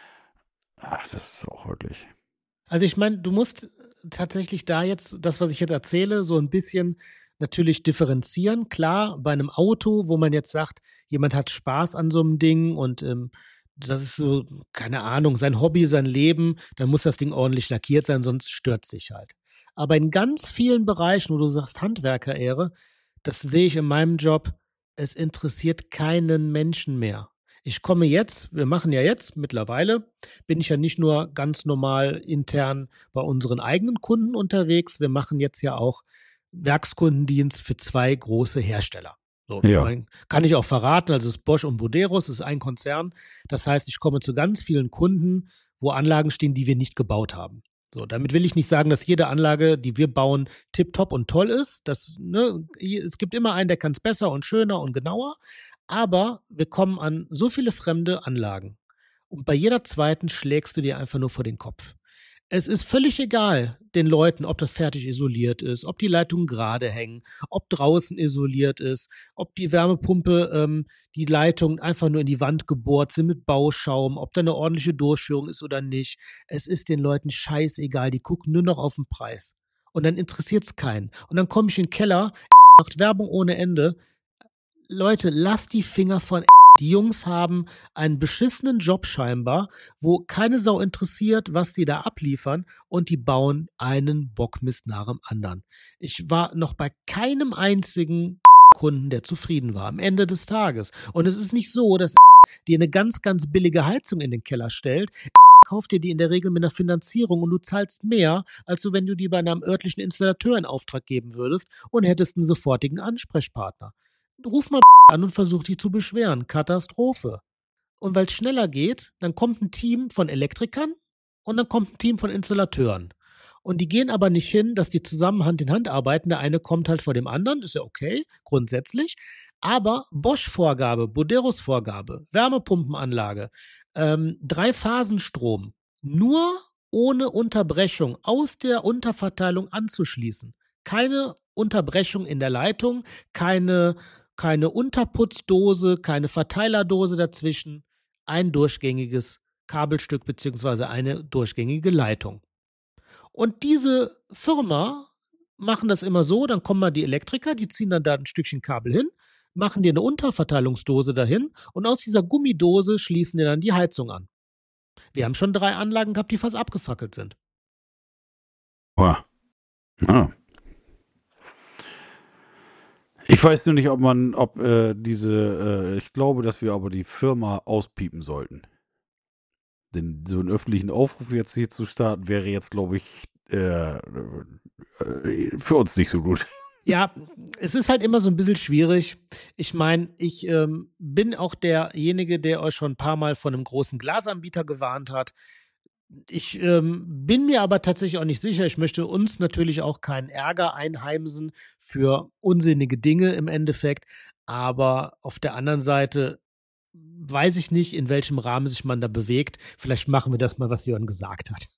Ach, das ist auch wirklich. Also ich meine, du musst tatsächlich da jetzt, das, was ich jetzt erzähle, so ein bisschen natürlich differenzieren. Klar, bei einem Auto, wo man jetzt sagt, jemand hat Spaß an so einem Ding und ähm, das ist so, keine Ahnung, sein Hobby, sein Leben, dann muss das Ding ordentlich lackiert sein, sonst stört sich halt. Aber in ganz vielen Bereichen, wo du sagst Handwerkerehre, das sehe ich in meinem Job, es interessiert keinen Menschen mehr. Ich komme jetzt, wir machen ja jetzt mittlerweile, bin ich ja nicht nur ganz normal intern bei unseren eigenen Kunden unterwegs, wir machen jetzt ja auch Werkskundendienst für zwei große Hersteller. So, Ja. ich mein, kann ich auch verraten, also es ist Bosch und Buderus, es ist ein Konzern. Das heißt, ich komme zu ganz vielen Kunden, wo Anlagen stehen, die wir nicht gebaut haben. So, damit will ich nicht sagen, dass jede Anlage, die wir bauen, tipptopp und toll ist. Das, ne, es gibt immer einen, der kann es besser und schöner und genauer. Aber wir kommen an so viele fremde Anlagen. Und bei jeder zweiten schlägst du dir einfach nur vor den Kopf. Es ist völlig egal den Leuten, ob das fertig isoliert ist, ob die Leitungen gerade hängen, ob draußen isoliert ist, ob die Wärmepumpe, ähm, die Leitungen einfach nur in die Wand gebohrt sind mit Bauschaum, ob da eine ordentliche Durchführung ist oder nicht. Es ist den Leuten scheißegal, die gucken nur noch auf den Preis. Und dann interessiert's keinen. Und dann komme ich in den Keller, macht Werbung ohne Ende. Leute, lasst die Finger von die Jungs haben einen beschissenen Job scheinbar, wo keine Sau interessiert, was die da abliefern und die bauen einen Bockmist nach dem anderen. Ich war noch bei keinem einzigen Kunden, der zufrieden war am Ende des Tages. Und es ist nicht so, dass dir eine ganz, ganz billige Heizung in den Keller stellt, kauft dir die in der Regel mit einer Finanzierung und du zahlst mehr, als du, wenn du die bei einem örtlichen Installateur in Auftrag geben würdest und hättest einen sofortigen Ansprechpartner. Ruf mal an und versuch dich zu beschweren. Katastrophe. Und weil es schneller geht, dann kommt ein Team von Elektrikern und dann kommt ein Team von Installateuren. Und die gehen aber nicht hin, dass die zusammen Hand in Hand arbeiten. Der eine kommt halt vor dem anderen, ist ja okay, grundsätzlich. Aber Bosch-Vorgabe, Buderus-Vorgabe, Wärmepumpenanlage, ähm, Dreiphasenstrom, nur ohne Unterbrechung aus der Unterverteilung anzuschließen. Keine Unterbrechung in der Leitung, keine keine Unterputzdose, keine Verteilerdose dazwischen, ein durchgängiges Kabelstück beziehungsweise eine durchgängige Leitung. Und diese Firma machen das immer so, dann kommen mal die Elektriker, die ziehen dann da ein Stückchen Kabel hin, machen dir eine Unterverteilungsdose dahin und aus dieser Gummidose schließen dir dann die Heizung an. Wir haben schon drei Anlagen gehabt, die fast abgefackelt sind. Boah. Ah. Ich weiß nur nicht, ob man, ob äh, diese, äh, ich glaube, dass wir aber die Firma auspiepen sollten. Denn so einen öffentlichen Aufruf jetzt hier zu starten, wäre jetzt, glaube ich, äh, äh, für uns nicht so gut. Ja, es ist halt immer so ein bisschen schwierig. Ich meine, ich ähm, bin auch derjenige, der euch schon ein paar Mal von einem großen Glasanbieter gewarnt hat. Ich ähm, bin mir aber tatsächlich auch nicht sicher. Ich möchte uns natürlich auch keinen Ärger einheimsen für unsinnige Dinge im Endeffekt. Aber auf der anderen Seite weiß ich nicht, in welchem Rahmen sich man da bewegt. Vielleicht machen wir das mal, was Jörn gesagt hat.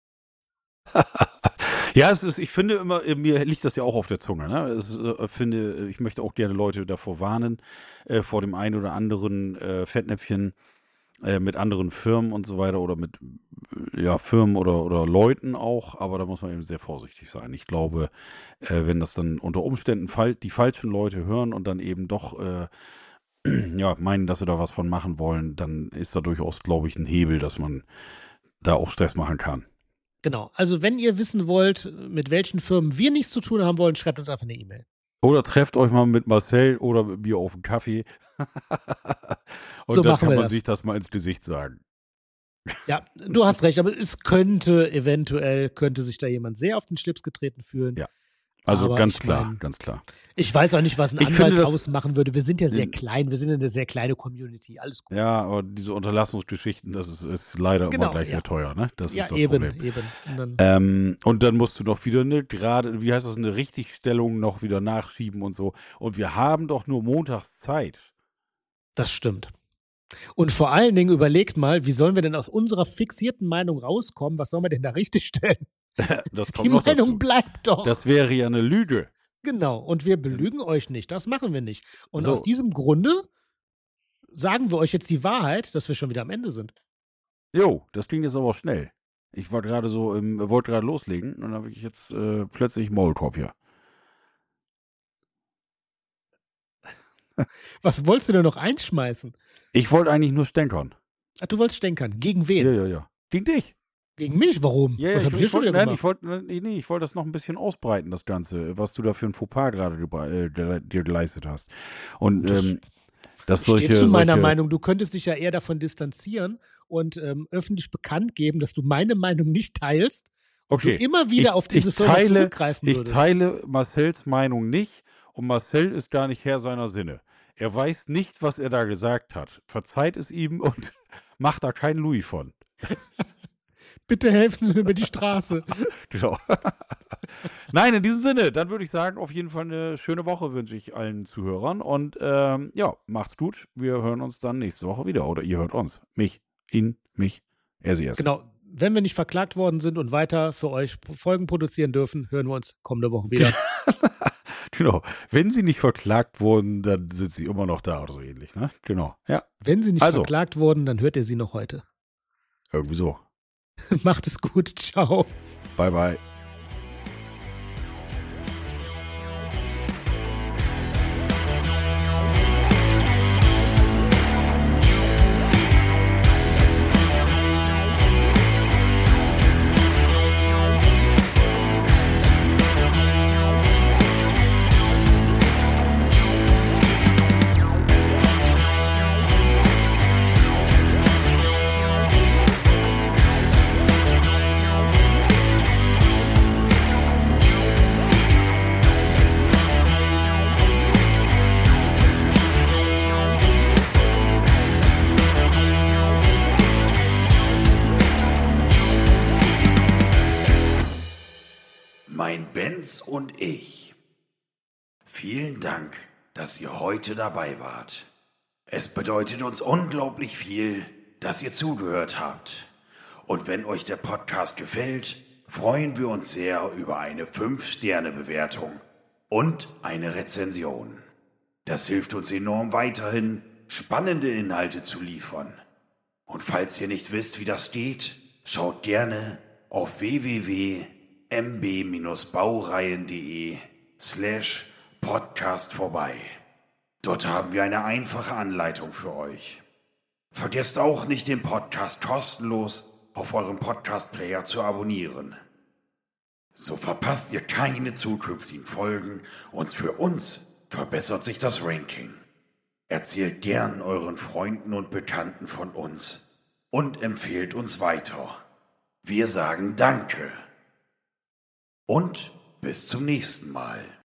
Ja, es ist, ich finde immer, mir liegt das ja auch auf der Zunge. Ne? Es, äh, finde, ich möchte auch gerne Leute davor warnen, äh, vor dem einen oder anderen äh, Fettnäpfchen äh, mit anderen Firmen und so weiter oder mit äh, ja, Firmen oder, oder Leuten auch. Aber da muss man eben sehr vorsichtig sein. Ich glaube, äh, wenn das dann unter Umständen fal- die falschen Leute hören und dann eben doch äh, ja, meinen, dass sie da was von machen wollen, dann ist da durchaus, glaube ich, ein Hebel, dass man da auch Stress machen kann. Genau. Also wenn ihr wissen wollt, mit welchen Firmen wir nichts zu tun haben wollen, schreibt uns einfach eine E-Mail. Oder trefft euch mal mit Marcel oder mit mir auf einen Kaffee. Und So dann machen kann wir man das. sich das mal ins Gesicht sagen. Ja, du hast recht, aber es könnte eventuell, könnte sich da jemand sehr auf den Schlips getreten fühlen. Ja. Also Aber ganz ich klar, mein, ganz klar. Ich weiß auch nicht, was ein Ich Anwalt finde das- draus machen würde. Wir sind ja sehr In- klein, wir sind eine sehr kleine Community, alles gut. Ja, aber diese Unterlassungsgeschichten, das ist, ist leider Genau, immer gleich ja. sehr teuer, ne? Das Ja, ist das eben, Problem. eben. Und dann, Ähm, und dann musst du noch wieder eine gerade, wie heißt das, eine Richtigstellung noch wieder nachschieben und so. Und wir haben doch nur montags Zeit. das stimmt. Und vor allen Dingen überlegt mal, wie sollen wir denn aus unserer fixierten Meinung rauskommen? Was sollen wir denn da richtig stellen? Das Die kommt noch Meinung dazu. bleibt doch. Das wäre ja eine Lüge. Genau. Und wir belügen euch nicht. Das machen wir nicht. Und So. aus diesem Grunde sagen wir euch jetzt die Wahrheit, dass wir schon wieder am Ende sind. Jo, das klingt jetzt aber auch schnell. Ich war gerade so, im, wollte gerade loslegen und dann habe ich jetzt äh, plötzlich Maulkorb hier. Was wolltest du denn noch einschmeißen? Ich wollte eigentlich nur stänkern. Ach, du wolltest stänkern. Gegen wen? Ja, ja, ja. Gegen dich. Gegen mich? Warum? Ja, ja, Was ich, hab ich hier ich schon wollte, wieder nein, gemacht? ich wollte, nee, nee, ich wollte das noch ein bisschen ausbreiten, das Ganze, was du da für ein Fauxpas gerade gebra- äh, de- dir geleistet hast. Und Das ähm, dass Ich solche, stehe zu meiner solche, Meinung. Du könntest dich ja eher davon distanzieren und ähm, öffentlich bekannt geben, dass du meine Meinung nicht teilst und okay, du immer wieder ich, auf diese ich Firma teile, zurückgreifen ich würdest. teile Marcells Meinung nicht und Marcel ist gar nicht Herr seiner Sinne. Er weiß nicht, was er da gesagt hat. Verzeiht es ihm und macht da keinen Louis von. Bitte helfen Sie mir über die Straße. Genau. Nein, in diesem Sinne, dann würde ich sagen, auf jeden Fall eine schöne Woche wünsche ich allen Zuhörern. Und ähm, ja, macht's gut. Wir hören uns dann nächste Woche wieder. Oder ihr hört uns. Mich, ihn, mich, er, sie, es. Genau. Wenn wir nicht verklagt worden sind und weiter für euch Folgen produzieren dürfen, hören wir uns kommende Woche wieder. Genau. Wenn sie nicht verklagt wurden, dann sind sie immer noch da oder so ähnlich. Ne? Genau. Ja, Wenn sie nicht Also. verklagt wurden, dann hört ihr sie noch heute. irgendwie so. Macht es gut. Ciao. Bye, bye. Mein Benz und ich. Vielen Dank, dass ihr heute dabei wart. Es bedeutet uns unglaublich viel, dass ihr zugehört habt. Und wenn euch der Podcast gefällt, freuen wir uns sehr über eine fünf Sterne Bewertung und eine Rezension. Das hilft uns enorm weiterhin, spannende Inhalte zu liefern. Und falls ihr nicht wisst, wie das geht, schaut gerne auf w w w punkt m b baureihen punkt de slash podcast vorbei. Dort haben wir eine einfache Anleitung für euch. Vergesst auch nicht, den Podcast kostenlos auf eurem Podcast-Player zu abonnieren. So verpasst ihr keine zukünftigen Folgen und für uns verbessert sich das Ranking. Erzählt gern euren Freunden und Bekannten von uns und empfehlt uns weiter. Wir sagen Danke und bis zum nächsten Mal.